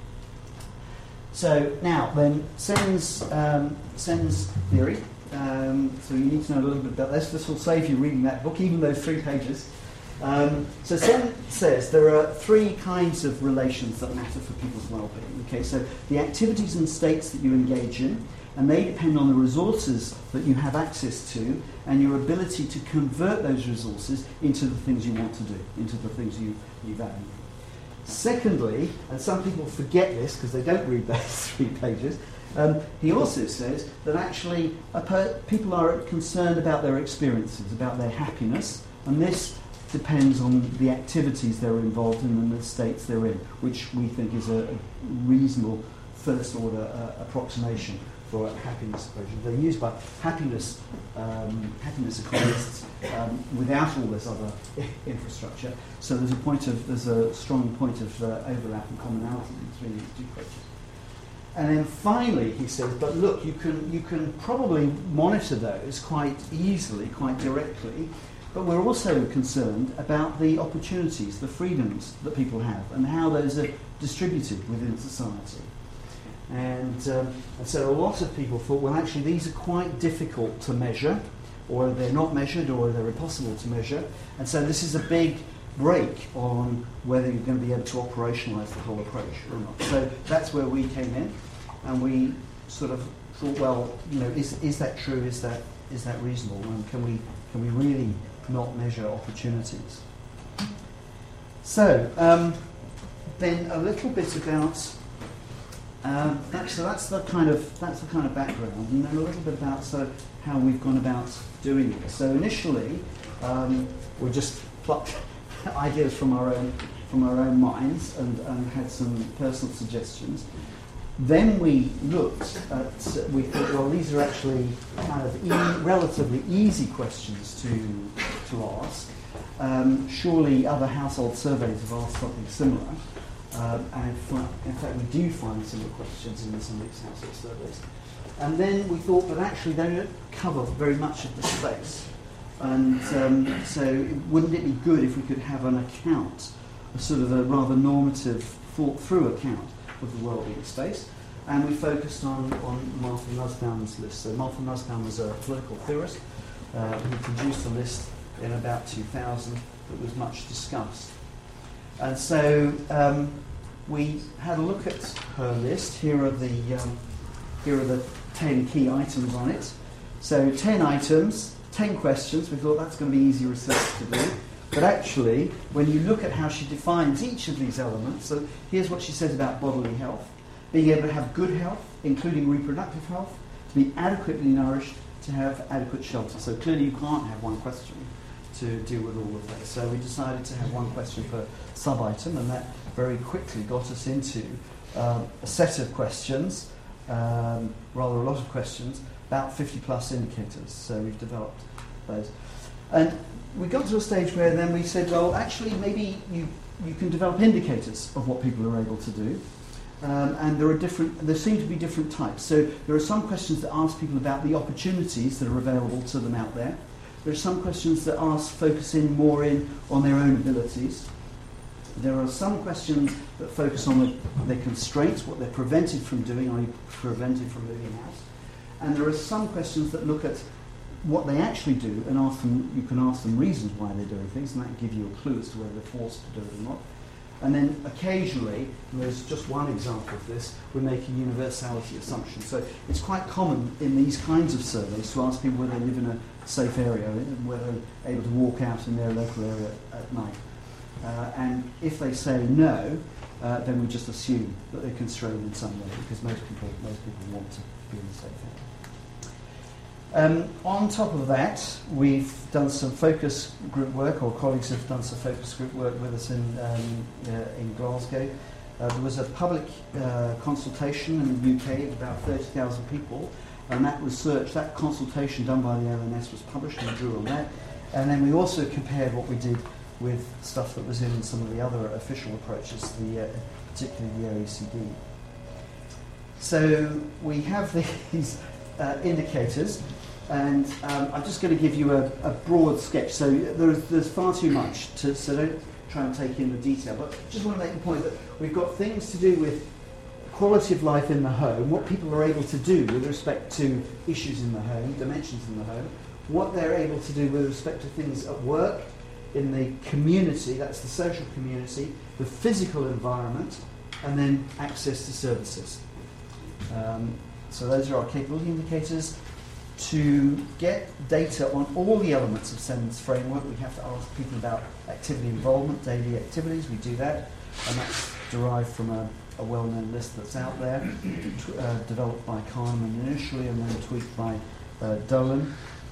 So now then, Sen's, um, Sen's theory. Um, so you need to know a little bit about this. This will save you reading that book, even those three pages. Um, so Sen says there are three kinds of relations that matter for people's well-being. Okay, so the activities and states that you engage in, and they depend on the resources that you have access to and your ability to convert those resources into the things you want to do, into the things you, you value. Secondly, and some people forget this because they don't read those three pages, um, he also says that actually a per- people are concerned about their experiences, about their happiness, and this depends on the activities they're involved in and the states they're in, which we think is a, a reasonable first-order uh, approximation for happiness equation. They're used by happiness um, happiness economists um, without all this other infrastructure. So there's a point of there's a strong point of uh, overlap and commonality between these two approaches. And then finally, he says, but look, you can you can probably monitor those quite easily, quite directly. But we're also concerned about the opportunities, the freedoms that people have, and how those are distributed within society. And, um, and so a lot of people thought, well, actually, these are quite difficult to measure, or they're not measured, or they're impossible to measure. And so this is a big break on whether you're going to be able to operationalise the whole approach or not. So that's where we came in, and we sort of thought, well, you know, is is that true? Is that is that reasonable? And can we can we really not measure opportunities? So um, then a little bit about. Um, that's, so that's the kind of that's the kind of background, and then a little bit about so how we've gone about doing it. So initially, um, we just plucked ideas from our own from our own minds and, and had some personal suggestions. Then we looked at we thought, well, these are actually kind of e- relatively easy questions to to ask. Um, surely other household surveys have asked something similar. Um, and in fact, in fact, we do find similar questions in some of these household surveys. And then we thought that actually they don't cover very much of the space. And um, so wouldn't it be good if we could have an account, a sort of a rather normative, thought-through account of the well-being space? And we focused on, on Martha Nussbaum's list. So Martha Nussbaum was a political theorist uh, who produced a list in about two thousand that was much discussed. And so um, we had a look at her list. Here are the um, here are the ten key items on it. So ten items, ten questions. We thought that's going to be easy research to do. But actually, when you look at how she defines each of these elements, so here's what she says about bodily health: being able to have good health, including reproductive health, to be adequately nourished, to have adequate shelter. So clearly, you can't have one question to deal with all of that. So we decided to have one question per sub-item, and that very quickly got us into um, a set of questions, um, rather a lot of questions, about fifty plus indicators. So we've developed those. And we got to a stage where then we said, well, actually, maybe you, you can develop indicators of what people are able to do. Um, and there are different. There seem to be different types. So there are some questions that ask people about the opportunities that are available to them out there. There are some questions that ask focus in more in on their own abilities. There are some questions that focus on the, their constraints, what they're prevented from doing, are you prevented from moving out. And there are some questions that look at what they actually do, and ask them, you can ask them reasons why they're doing things, and that can give you a clue as to whether they're forced to do it or not. And then occasionally, and there's just one example of this, we make a universality assumption. So it's quite common in these kinds of surveys to ask people whether they live in a safe area, whether they're able to walk out in their local area at night. Uh, and if they say no, uh, then we just assume that they're constrained in some way, because most people, most people want to be in a safe area. Um, on top of that, we've done some focus group work, or colleagues have done some focus group work with us in, um, uh, in Glasgow. Uh, there was a public uh, consultation in the U K of about thirty thousand people, and that research, that consultation done by the L N S was published, and we drew on that. And then we also compared what we did with stuff that was in some of the other official approaches, the, uh, particularly the O E C D. So we have these uh, indicators. And um, I'm just going to give you a, a broad sketch. So there's, there's far too much, to, so don't try and take in the detail. But just want to make the point that we've got things to do with quality of life in the home, what people are able to do with respect to issues in the home, dimensions in the home, what they're able to do with respect to things at work, in the community, that's the social community, the physical environment, and then access to services. Um, so those are our capability indicators. To get data on all the elements of SEND's framework, we have to ask people about activity involvement, daily activities. We do that, and that's derived from a, a well-known list that's out there, t- uh, developed by Kahneman initially and then tweaked by uh, Dolan.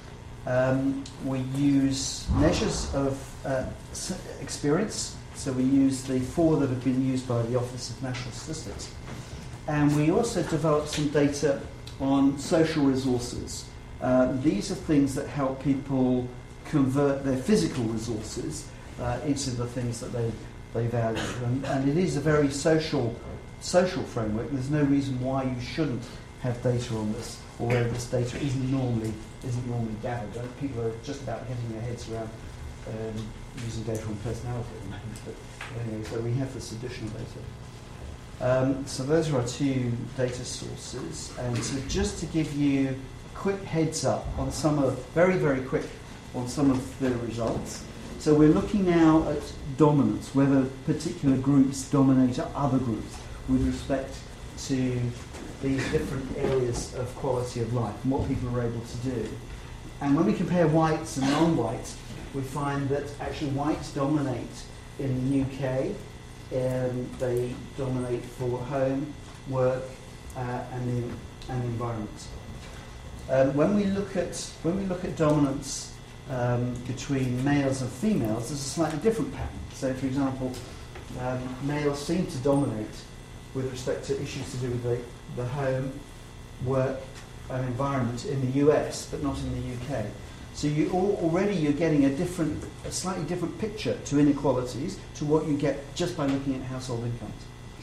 Um, we use measures of uh, s- experience, so we use the four that have been used by the Office of National Statistics. And we also developed some data on social resources. Uh, these are things that help people convert their physical resources uh, into the things that they, they value. And, and it is a very social social framework. There's no reason why you shouldn't have data on this, or where this data isn't normally isn't normally gathered. And people are just about getting their heads around um, using data on personality at the moment. But anyway, so we have this additional data. Um, so those are our two data sources. And so just to give you a quick heads up on some of, very, very quick on some of the results. So we're looking now at dominance, whether particular groups dominate other groups with respect to these different areas of quality of life and what people are able to do. And when we compare whites and non-whites, we find that actually whites dominate in the U K. Um, they dominate for home, work, uh, and the and the environment. Um, when we look at when we look at dominance um, between males and females, there's a slightly different pattern. So, for example, um, males seem to dominate with respect to issues to do with the, the home, work, and environment in the U S, but not in the U K. So you all, already you're getting a different, a slightly different picture to inequalities to what you get just by looking at household incomes.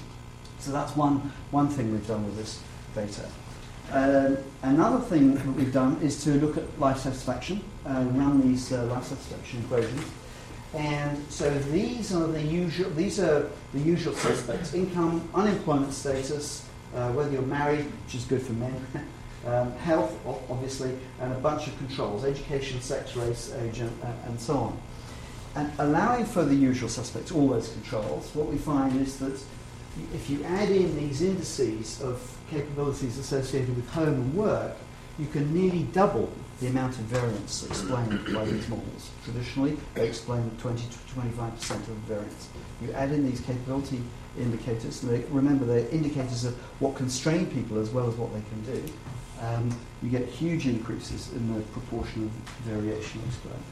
So that's one one thing we've done with this data. Um, another thing that we've done is to look at life satisfaction, uh, run these uh, life satisfaction equations. And so these are the usual. These are the usual suspects: income, unemployment status, uh, whether you're married, which is good for men, um, health, obviously, and a bunch of controls: education, sex, race, age, and, and so on. And allowing for the usual suspects, all those controls, what we find is that if you add in these indices of capabilities associated with home and work, you can nearly double the amount of variance explained by these models. Traditionally, they explain twenty to twenty-five percent of the variance. You add in these capability indicators, and they, remember they're indicators of what constrain people as well as what they can do. Um, you get huge increases in the proportion of variation explained.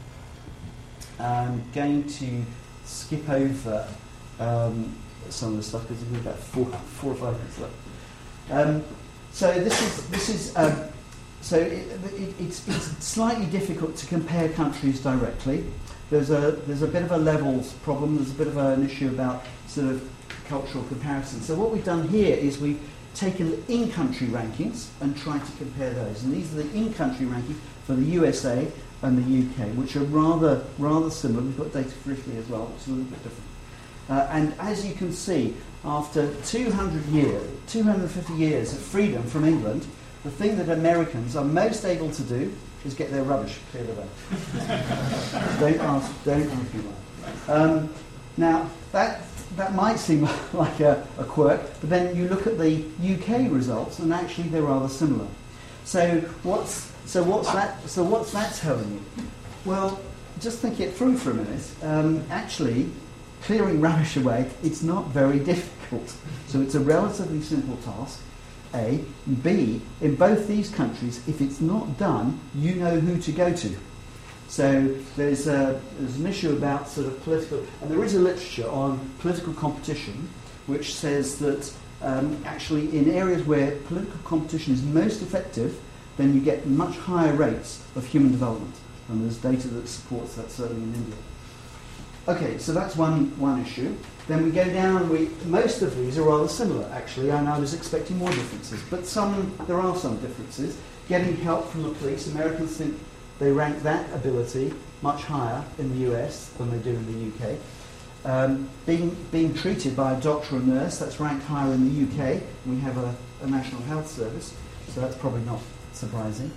I'm going to skip over um, some of the stuff because we've got about four, four or five minutes left. Um, so this is this is. Um, So it, it, it's, it's slightly difficult to compare countries directly. There's a there's a bit of a levels problem. There's a bit of a, an issue about sort of cultural comparison. So what we've done here is we've taken the in-country rankings and tried to compare those. And these are the in-country rankings for the U S A and the U K, which are rather rather similar. We've got data for Italy as well, which is a little bit different. Uh, and as you can see, after two hundred years, two hundred fifty years of freedom from England, the thing that Americans are most able to do is get their rubbish cleared away. don't ask, don't ask me why. Um, now, that that might seem like a, a quirk, but then you look at the U K results, and actually they're rather similar. So what's so what's that? So what's that telling you? Well, just think it through for a minute. Um, actually, clearing rubbish away, it's not very difficult. So it's a relatively simple task. A. B. In both these countries, if it's not done, you know who to go to. So there's, a, there's an issue about sort of political, and there is a literature on political competition which says that um, actually in areas where political competition is most effective, then you get much higher rates of human development. And there's data that supports that, certainly in India. Okay, so that's one, one issue. Then we go down, we, most of these are rather similar, actually, and I was expecting more differences. But some, there are some differences. Getting help from the police, Americans think they rank that ability much higher in the U S than they do in the U K. Um, being, being treated by a doctor or nurse, that's ranked higher in the U K. We have a, a National Health Service, so that's probably not surprising.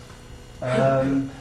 Um,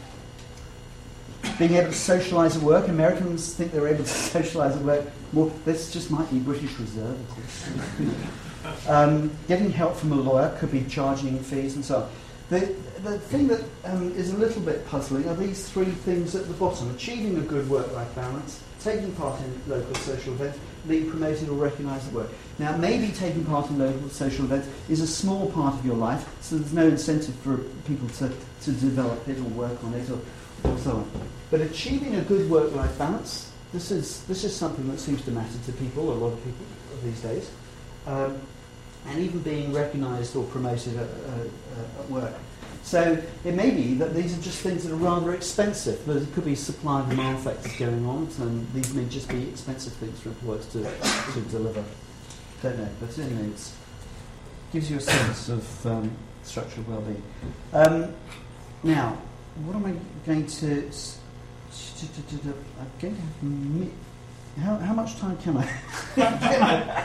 Being able to socialise at work, Americans think they're able to socialise at work more. This just might be British Reserve, of course. um, getting help from a lawyer could be charging fees and so on. The, the thing that um, is a little bit puzzling are these three things at the bottom. Achieving a good work-life balance, taking part in local social events, being promoted or recognised at work. Now, maybe taking part in local social events is a small part of your life, so there's no incentive for people to, to develop it or work on it or or so on. But achieving a good work-life balance, this is this is something that seems to matter to people, a lot of people these days. Um, and even being recognised or promoted at, uh, at work. So it may be that these are just things that are rather expensive. There could be supply and demand factors going on, and these may just be expensive things for employers to, to deliver. Don't know, but anyway, it gives you a sense of um, structural well-being. Um, now, what am I going to... I'm going to have... Mi- how, how much time can I... can I?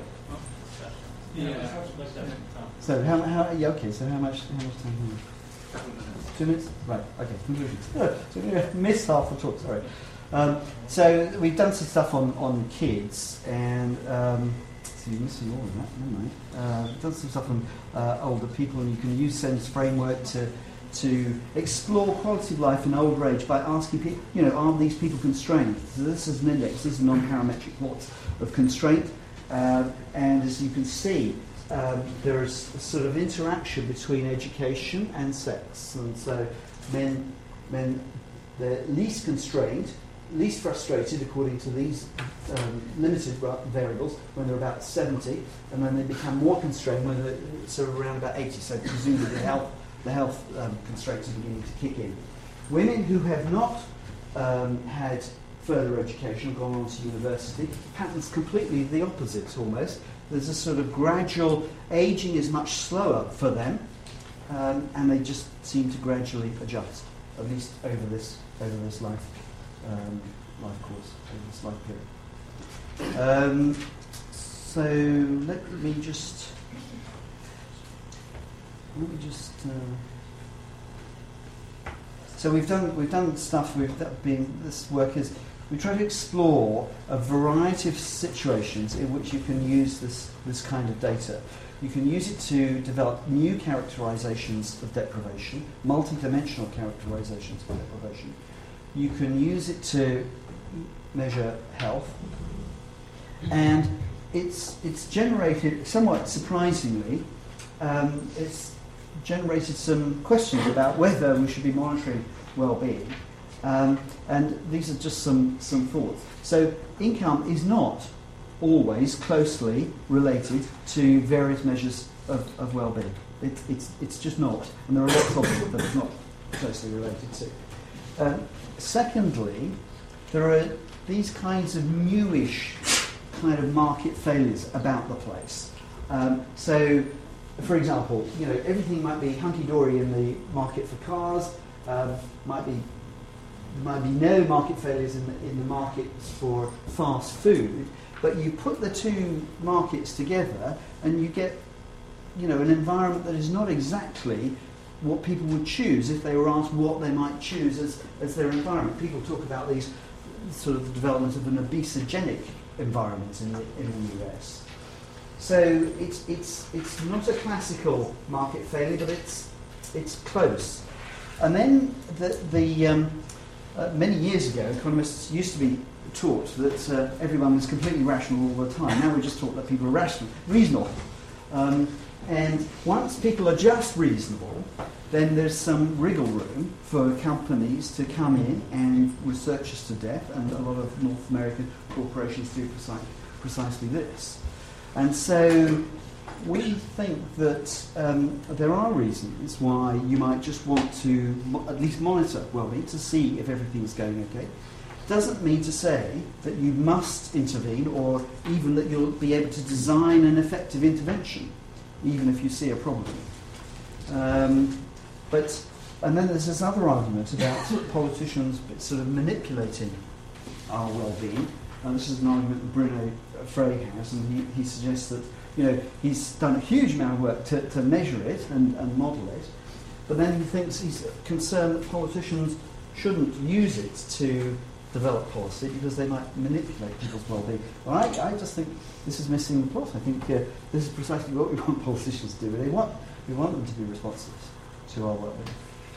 Yeah. So how, how yeah, okay, so how much how much time have we? Two minutes? Right, okay, conclusions. So we're going to miss half the talk, sorry. Um, so we've done some stuff on, on kids, and um, so you're missing all of that, never mind. Uh, we've done some stuff on uh, older people, and you can use SENS framework to to explore quality of life in older age by asking people, you know, are these people constrained? So this is an index, this is non-parametric lots of constraint, uh, and as you can see, um, there's a sort of interaction between education and sex, and so men, men, they're least constrained, least frustrated according to these um, limited variables when they're about seventy, and then they become more constrained when they're sort of around about eighty, so presumably the health the health um, constraints are beginning to kick in. Women who have not um, had further education, gone on to university, patterns completely the opposite almost. There's a sort of gradual, aging is much slower for them, um, and they just seem to gradually adjust, at least over this over this life um, life course, over this life period. Um, so let me just Let me just. Uh, so we've done we've done stuff. We've been this work is we try to explore a variety of situations in which you can use this this kind of data. You can use it to develop new characterizations of deprivation, multi-dimensional characterizations of deprivation. You can use it to measure health, and it's it's generated somewhat surprisingly. Um, it's generated some questions about whether we should be monitoring well-being, um, and these are just some, some thoughts. So income is not always closely related to various measures of, of well-being. It, it's, it's just not, and there are lots of them that it's not closely related to. Um, secondly, there are these kinds of newish kind of market failures about the place. Um, so For example, you know, everything might be hunky-dory in the market for cars. Um, might be there might be no market failures in the, in the markets for fast food. But you put the two markets together, and you get, you know, an environment that is not exactly what people would choose if they were asked what they might choose as, as their environment. People talk about these sort of the development of an obesogenic environment in the, in the U S. So it's it's it's not a classical market failure, but it's it's close. And then the the um, uh, many years ago, economists used to be taught that uh, everyone was completely rational all the time. Now we're just taught that people are rational, reasonable. Um, and once people are just reasonable, then there's some wriggle room for companies to come in and research us to death, and a lot of North American corporations do preci- precisely this. And so we think that um, there are reasons why you might just want to mo- at least monitor well-being to see if everything's going okay. Doesn't mean to say that you must intervene, or even that you'll be able to design an effective intervention, even if you see a problem. Um, but and then there's this other argument about politicians sort of manipulating our well-being. And this is an argument that Bruno Frey has, and he, he suggests that, you know, he's done a huge amount of work to, to measure it and, and model it, but then he thinks he's concerned that politicians shouldn't use it to develop policy because they might manipulate people's well-being. Well, I, I just think this is missing the plot. I think uh, this is precisely what we want politicians to do. They want, we want them to be responsive to our well-being.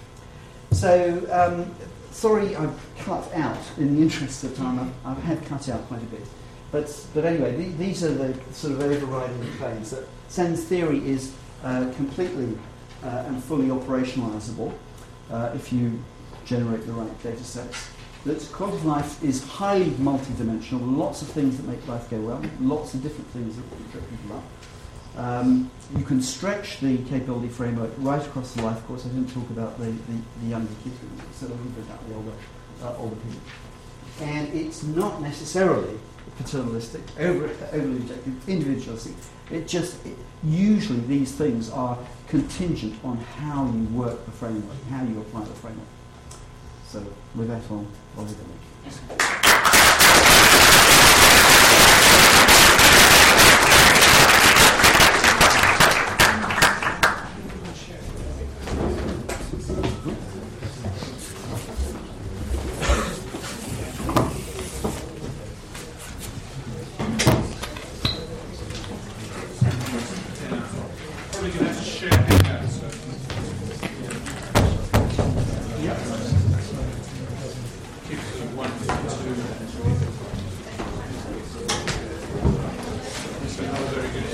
So, um, sorry I've cut out, in the interest of time, I, I have cut out quite a bit. But, but anyway, the, these are the sort of overriding claims that SENS theory is uh, completely uh, and fully operationalizable uh, if you generate the right data sets. That quality of life is highly multidimensional, lots of things that make life go well, lots of different things that trip people up. Um, you can stretch the capability framework right across the life course. I didn't talk about the, the, the younger kids, so a little bit about the older, uh, older people. And it's not necessarily paternalistic, over, overly objective, individualistic. It just, it, usually these things are contingent on how you work the framework, how you apply the framework. So with that, I'll, I'll leave it. Probably going to have to share that. So. Yep. Keep it one, two. So another very good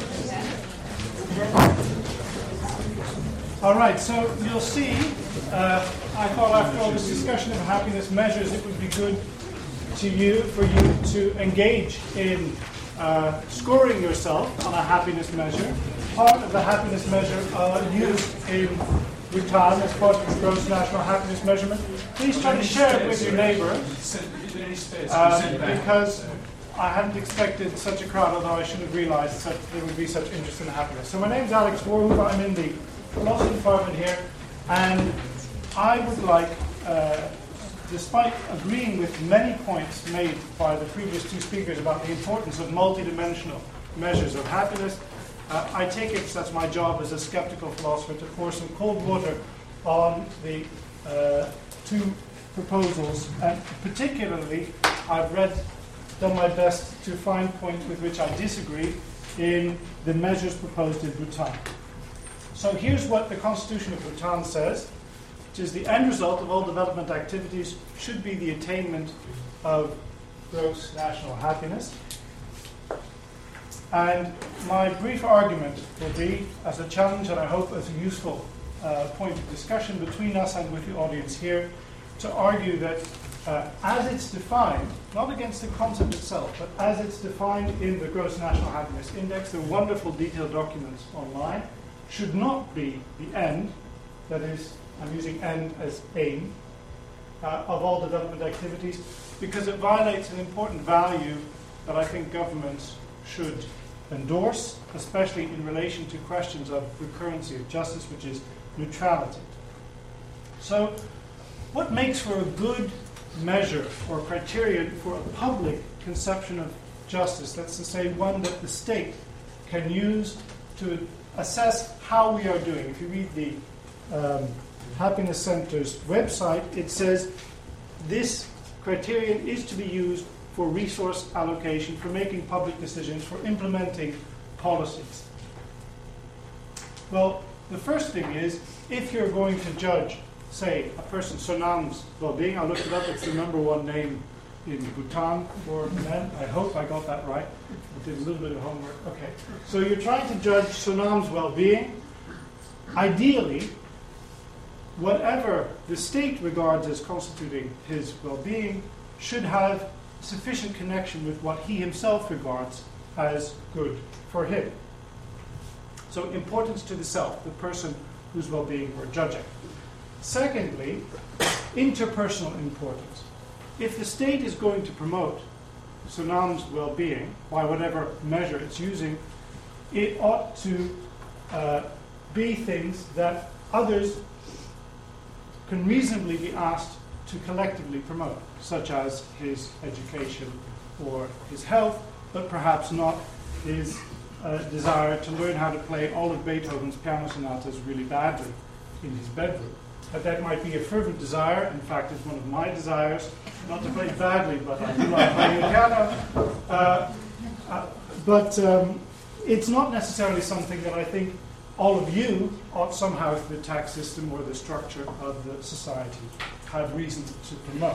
estimate. All right, so you'll see, uh, I thought after all this discussion of happiness measures, it would be good to you, for you to engage in uh, scoring yourself on a happiness measure. Part of the happiness measure uh, used in Bhutan as part of the gross national happiness measurement. Please try to share it with your neighbour, um, because I hadn't expected such a crowd, although I should have realised that there would be such interest in happiness. So my name is Alex Warhoover. I'm in the philosophy department here, and I would like, uh, despite agreeing with many points made by the previous two speakers about the importance of multidimensional measures of happiness, uh, I take it that's my job as a skeptical philosopher to pour some cold water on the uh, two proposals, and particularly I've read, done my best to find points with which I disagree in the measures proposed in Bhutan. So here's what the Constitution of Bhutan says, which is the end result of all development activities should be the attainment of gross national happiness. And my brief argument will be, as a challenge and I hope as a useful uh, point of discussion between us and with the audience here, to argue that uh, as it's defined, not against the concept itself, but as it's defined in the Gross National Happiness Index, the wonderful detailed documents online, should not be the end, that is, I'm using end as aim, uh, of all development activities, because it violates an important value that I think governments should endorse, especially in relation to questions of recurrency of justice, which is neutrality. So, what makes for a good measure or criterion for a public conception of justice? That's to say, one that the state can use to assess how we are doing. If you read the um, Happiness Center's website, it says this criterion is to be used for resource allocation, for making public decisions, for implementing policies. Well, the first thing is, if you're going to judge, say, a person, Sonam's well-being, I looked it up, it's the number one name in Bhutan for men. I hope I got that right. I did a little bit of homework. Okay. So you're trying to judge Sonam's well-being. Ideally, whatever the state regards as constituting his well-being should have sufficient connection with what he himself regards as good for him. So importance to the self, the person whose well-being we're judging. Secondly, interpersonal importance. If the state is going to promote Sonam's well-being by whatever measure it's using, it ought to uh, be things that others can reasonably be asked to collectively promote, such as his education or his health, but perhaps not his uh, desire to learn how to play all of Beethoven's piano sonatas really badly in his bedroom. But that might be a fervent desire. In fact, it's one of my desires, not to play badly, but I do like playing the piano. Uh, uh, but um, it's not necessarily something that I think all of you ought somehow, the tax system or the structure of the society, have reason to promote.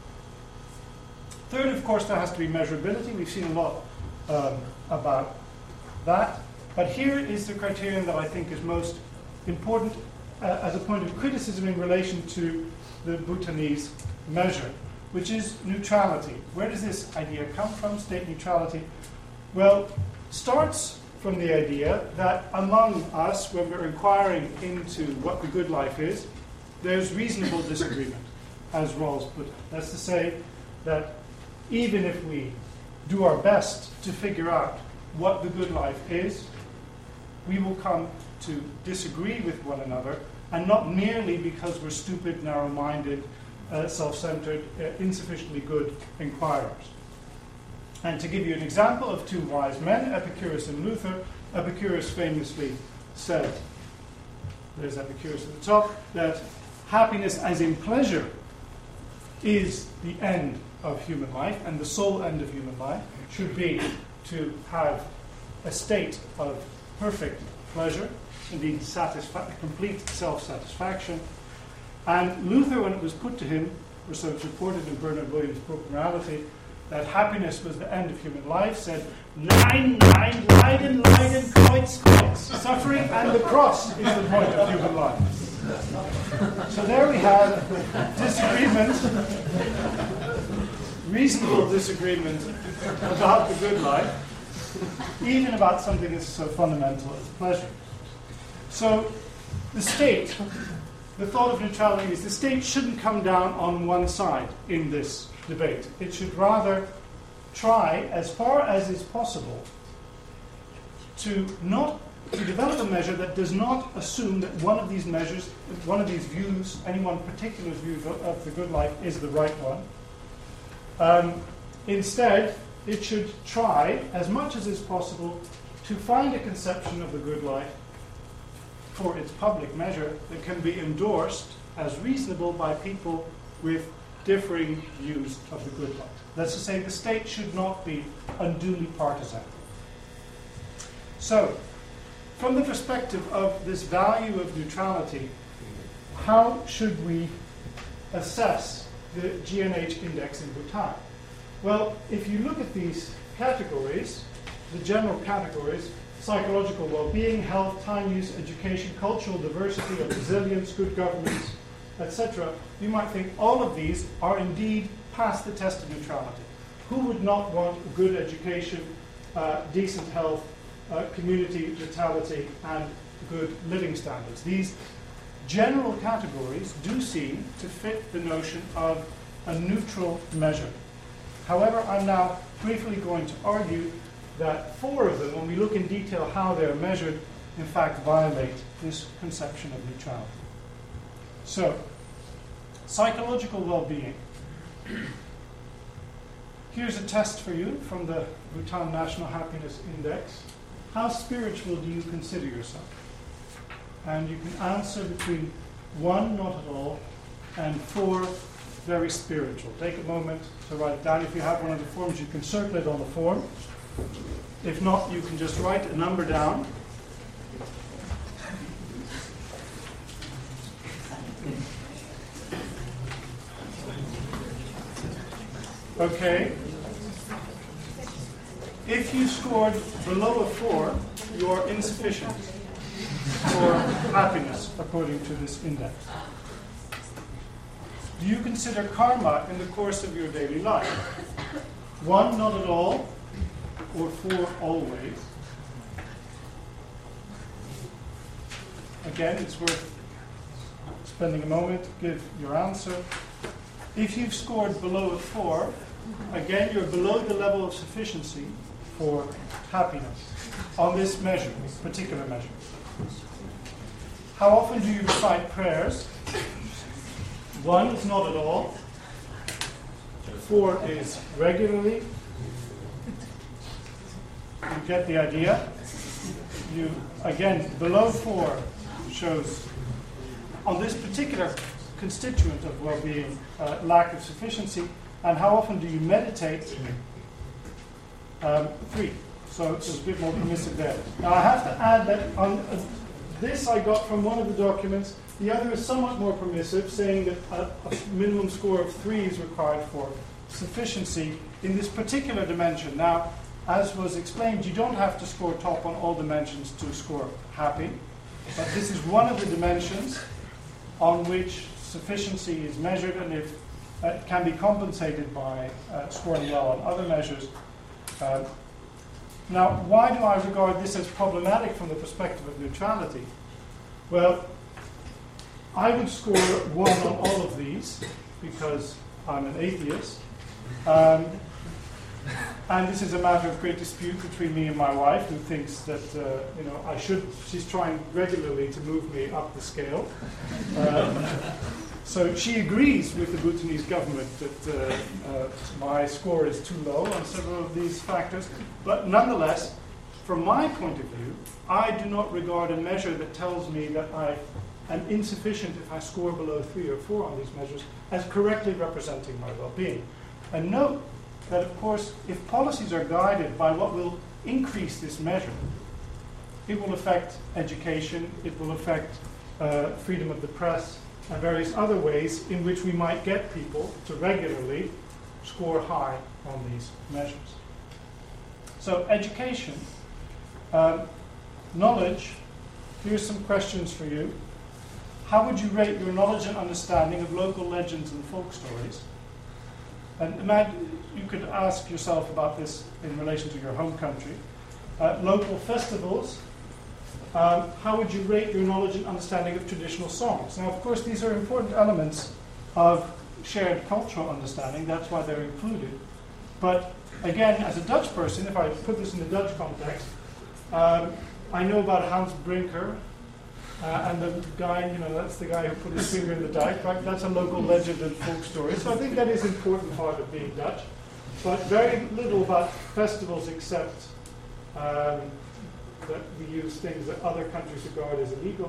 Third, of course, there has to be measurability. We've seen a lot um, about that. But here is the criterion that I think is most important uh, as a point of criticism in relation to the Bhutanese measure, which is neutrality. Where does this idea come from, state neutrality? Well, starts from the idea that among us, when we're inquiring into what the good life is, there's reasonable disagreement, as Rawls put it. That's to say that even if we do our best to figure out what the good life is, we will come to disagree with one another, and not merely because we're stupid, narrow-minded, uh, self-centered, uh, insufficiently good inquirers. And to give you an example of two wise men, Epicurus and Luther, Epicurus famously said, there's Epicurus at the top, that happiness as in pleasure is the end of human life, and the sole end of human life should be to have a state of perfect pleasure, indeed satisfa- complete self-satisfaction. And Luther, when it was put to him, or so it's reported in Bernard Williams' book Morality, that happiness was the end of human life, said, Nein, nein, Leiden, Leiden, Kreuz, Kreuz. Suffering and the cross is the point of human life. So there we have disagreement, reasonable disagreement about the good life, even about something as so fundamental as pleasure. So the state, the thought of neutrality is the state shouldn't come down on one side in this debate. It should rather try, as far as is possible, to not to develop a measure that does not assume that one of these measures, one of these views, any one particular view of the good life is the right one. Um, instead, it should try, as much as is possible, to find a conception of the good life for its public measure that can be endorsed as reasonable by people with differing views of the good life. That's to say, the state should not be unduly partisan. So, from the perspective of this value of neutrality, how should we assess the G N H index in Bhutan? Well, if you look at these categories, the general categories, psychological well-being, health, time use, education, cultural diversity, resilience, good governance, et cetera, you might think all of these are indeed past the test of neutrality. Who would not want good education, uh, decent health, uh, community vitality, and good living standards? These general categories do seem to fit the notion of a neutral measure. However, I'm now briefly going to argue that four of them, when we look in detail how they're measured, in fact violate this conception of neutrality. So, psychological well-being. Here's a test for you from the Bhutan National Happiness Index. How spiritual do you consider yourself? and you can answer between one, not at all, and four, very spiritual. Take a moment to write it down. If you have one of the forms, you can circle it on the form. If not, you can just write a number down. Okay. If you scored below a four, you are insufficient for happiness, according to this index. Do you consider karma in the course of your daily life? One, not at all, or four, always. Again, it's worth spending a moment to give your answer. If you've scored below a four, again, you're below the level of sufficiency for happiness on this measure, this particular measure. How often do you recite prayers? One is not at all. Four is regularly. You get the idea. You, again, below four shows on this particular constituent of well-being, uh, lack of sufficiency. And how often do you meditate? Um, three. So it's a bit more permissive there. Now I have to add that on uh, this I got from one of the documents. The other is somewhat more permissive, saying that a, a minimum score of three is required for sufficiency in this particular dimension. Now, as was explained, you don't have to score top on all dimensions to score happy, but this is one of the dimensions on which sufficiency is measured, and if uh, it can be compensated by uh, scoring well on other measures. Uh, now, why do I regard this as problematic from the perspective of neutrality? Well, I would score one on all of these because I'm an atheist. Um, and this is a matter of great dispute between me and my wife, who thinks that uh, you know I should. She's trying regularly to move me up the scale. Um, so she agrees with the Bhutanese government that uh, uh, my score is too low on several of these factors. But nonetheless, from my point of view, I do not regard a measure that tells me that I am insufficient if I score below three or four on these measures as correctly representing my well-being. And note that, of course, if policies are guided by what will increase this measure, it will affect education, it will affect uh, freedom of the press, and various other ways in which we might get people to regularly score high on these measures. So, education, um, knowledge, here's some questions for you. How would you rate your knowledge and understanding of local legends and folk stories? And imagine, you could ask yourself about this in relation to your home country. Uh, local festivals, um, how would you rate your knowledge and understanding of traditional songs? Now, of course, these are important elements of shared cultural understanding. That's why they're included. But again, as a Dutch person, if I put this in the Dutch context, um, I know about Hans Brinker, Uh, and the guy, you know, that's the guy who put his finger in the dike, right? That's a local legend and folk story. So I think that is an important part of being Dutch. But very little about festivals except um, that we use things that other countries regard as illegal.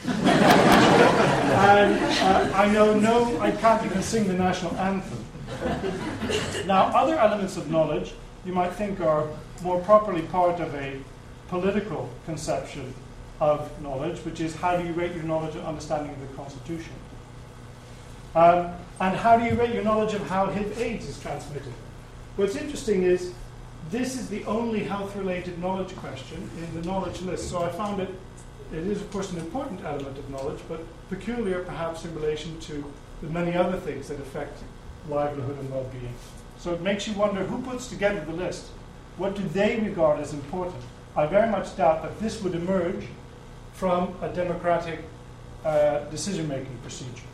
And uh, I know no, I can't even sing the national anthem. Now, other elements of knowledge you might think are more properly part of a political conception of knowledge, which is how do you rate your knowledge and understanding of the Constitution? Um, and how do you rate your knowledge of how H I V AIDS is transmitted? What's interesting is this is the only health-related knowledge question in the knowledge list. So I found it, it is of course an important element of knowledge, but peculiar perhaps in relation to the many other things that affect livelihood and well-being. So it makes you wonder who puts together the list? What do they regard as important? I very much doubt that this would emerge from a democratic uh, decision-making procedure.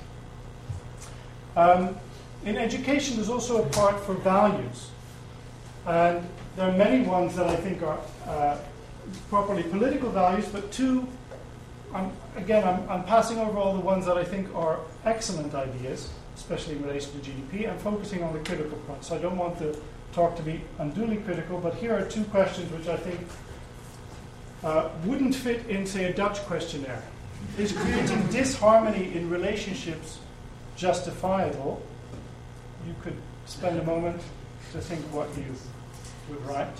Um, in education, there's also a part for values. And there are many ones that I think are uh, properly political values, but two, I'm, again, I'm, I'm passing over all the ones that I think are excellent ideas, especially in relation to G D P, and focusing on the critical points. So I don't want the talk to be unduly critical, but here are two questions which I think uh, wouldn't fit in, say, a Dutch questionnaire. Is creating disharmony in relationships justifiable? You could spend a moment to think what you would write.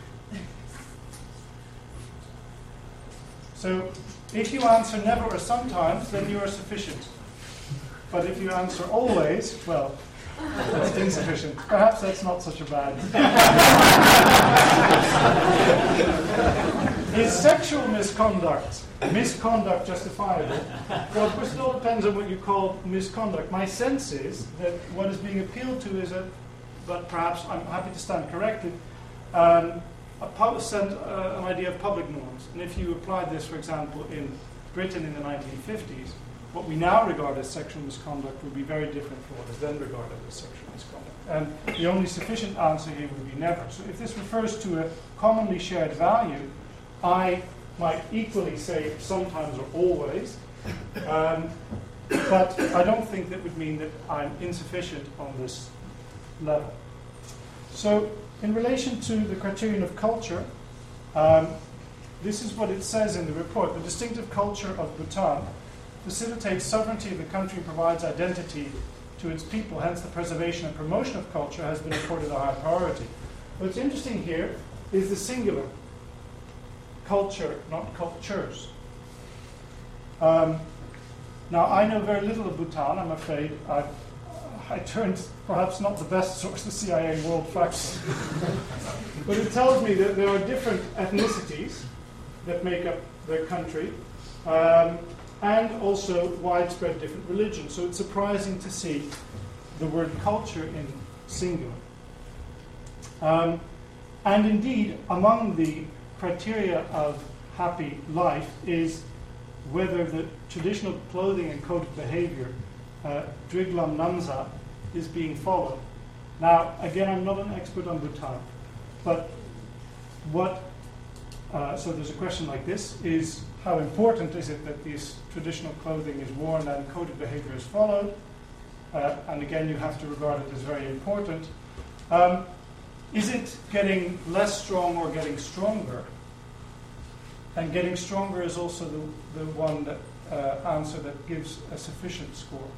So, if you answer never or sometimes, then you are sufficient. But if you answer always, well, that's insufficient. Perhaps that's not such a bad. Is sexual misconduct misconduct justifiable? Well, of course, it all depends on what you call misconduct. My sense is that what is being appealed to is a, but perhaps I'm happy to stand corrected, um, a pub, send, uh, an idea of public norms. And if you applied this, for example, in Britain in the nineteen fifties, what we now regard as sexual misconduct would be very different from what is then regarded as sexual misconduct. And the only sufficient answer here would be never. So if this refers to a commonly shared value, I might equally say sometimes or always, um, but I don't think that would mean that I'm insufficient on this level. So in relation to the criterion of culture, um, this is what it says in the report. The distinctive culture of Bhutan facilitates sovereignty of the country and provides identity to its people. Hence, the preservation and promotion of culture has been accorded a high priority. What's interesting here is the singular. Culture, not cultures. Um, now, I know very little of Bhutan, I'm afraid. I, I turned perhaps not the best source, the C I A World Facts. But it tells me that there are different ethnicities that make up their country. Um, and also widespread different religions. So it's surprising to see the word culture in singular. Um, and indeed, among the criteria of happy life is whether the traditional clothing and code of behavior, uh, Driglam Namza, is being followed. Now, again, I'm not an expert on Bhutan, but what, uh, so there's a question like this, is how important is it that this traditional clothing is worn and coded behavior is followed? Uh, and again, you have to regard it as very important. Um, is it getting less strong or getting stronger? And getting stronger is also the, the one that uh, answer that gives a sufficient score.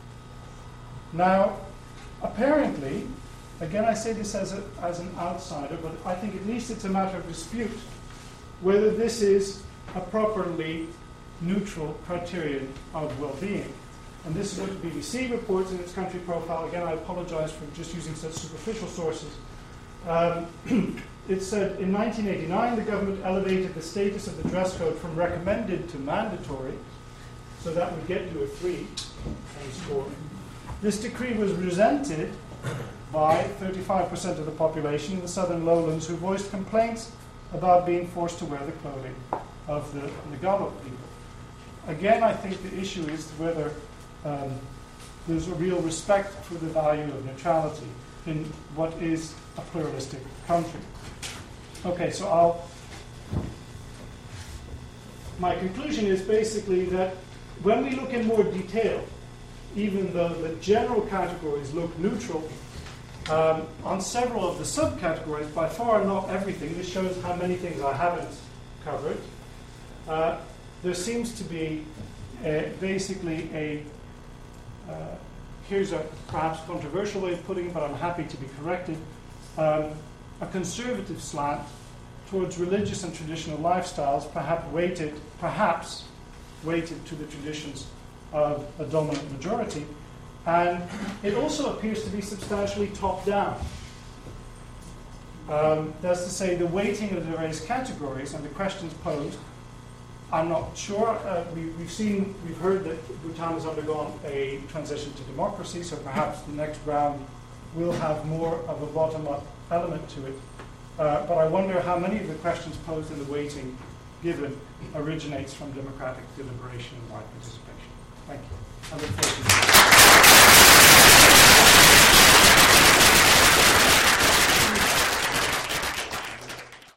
Now, apparently, again, I say this as, a, as an outsider, but I think at least it's a matter of dispute whether this is a properly neutral criterion of well-being. And this is what the B B C reports in its country profile. Again, I apologize for just using such superficial sources. Um, it said, in nineteen eighty-nine, the government elevated the status of the dress code from recommended to mandatory, so that would get you a three on score. This decree was resented by thirty-five percent of the population in the southern lowlands who voiced complaints about being forced to wear the clothing of the Ngalo people. Again, I think the issue is whether um, there's a real respect for the value of neutrality in what is a pluralistic country. Okay, so I'll... My conclusion is basically that when we look in more detail, even though the general categories look neutral, um, on several of the subcategories, by far not everything, this shows how many things I haven't covered, uh, there seems to be a, basically a, uh, here's a perhaps controversial way of putting it, but I'm happy to be corrected, um, a conservative slant towards religious and traditional lifestyles, perhaps weighted, perhaps weighted to the traditions of a dominant majority. And it also appears to be substantially top-down. Um, that's to say, the weighting of the various categories and the questions posed, I'm not sure. Uh, we, we've seen, we've heard that Bhutan has undergone a transition to democracy, so perhaps the next round will have more of a bottom-up element to it. Uh, but I wonder how many of the questions posed in the weighting given originates from democratic deliberation and wide participation. Thank you. I look forward to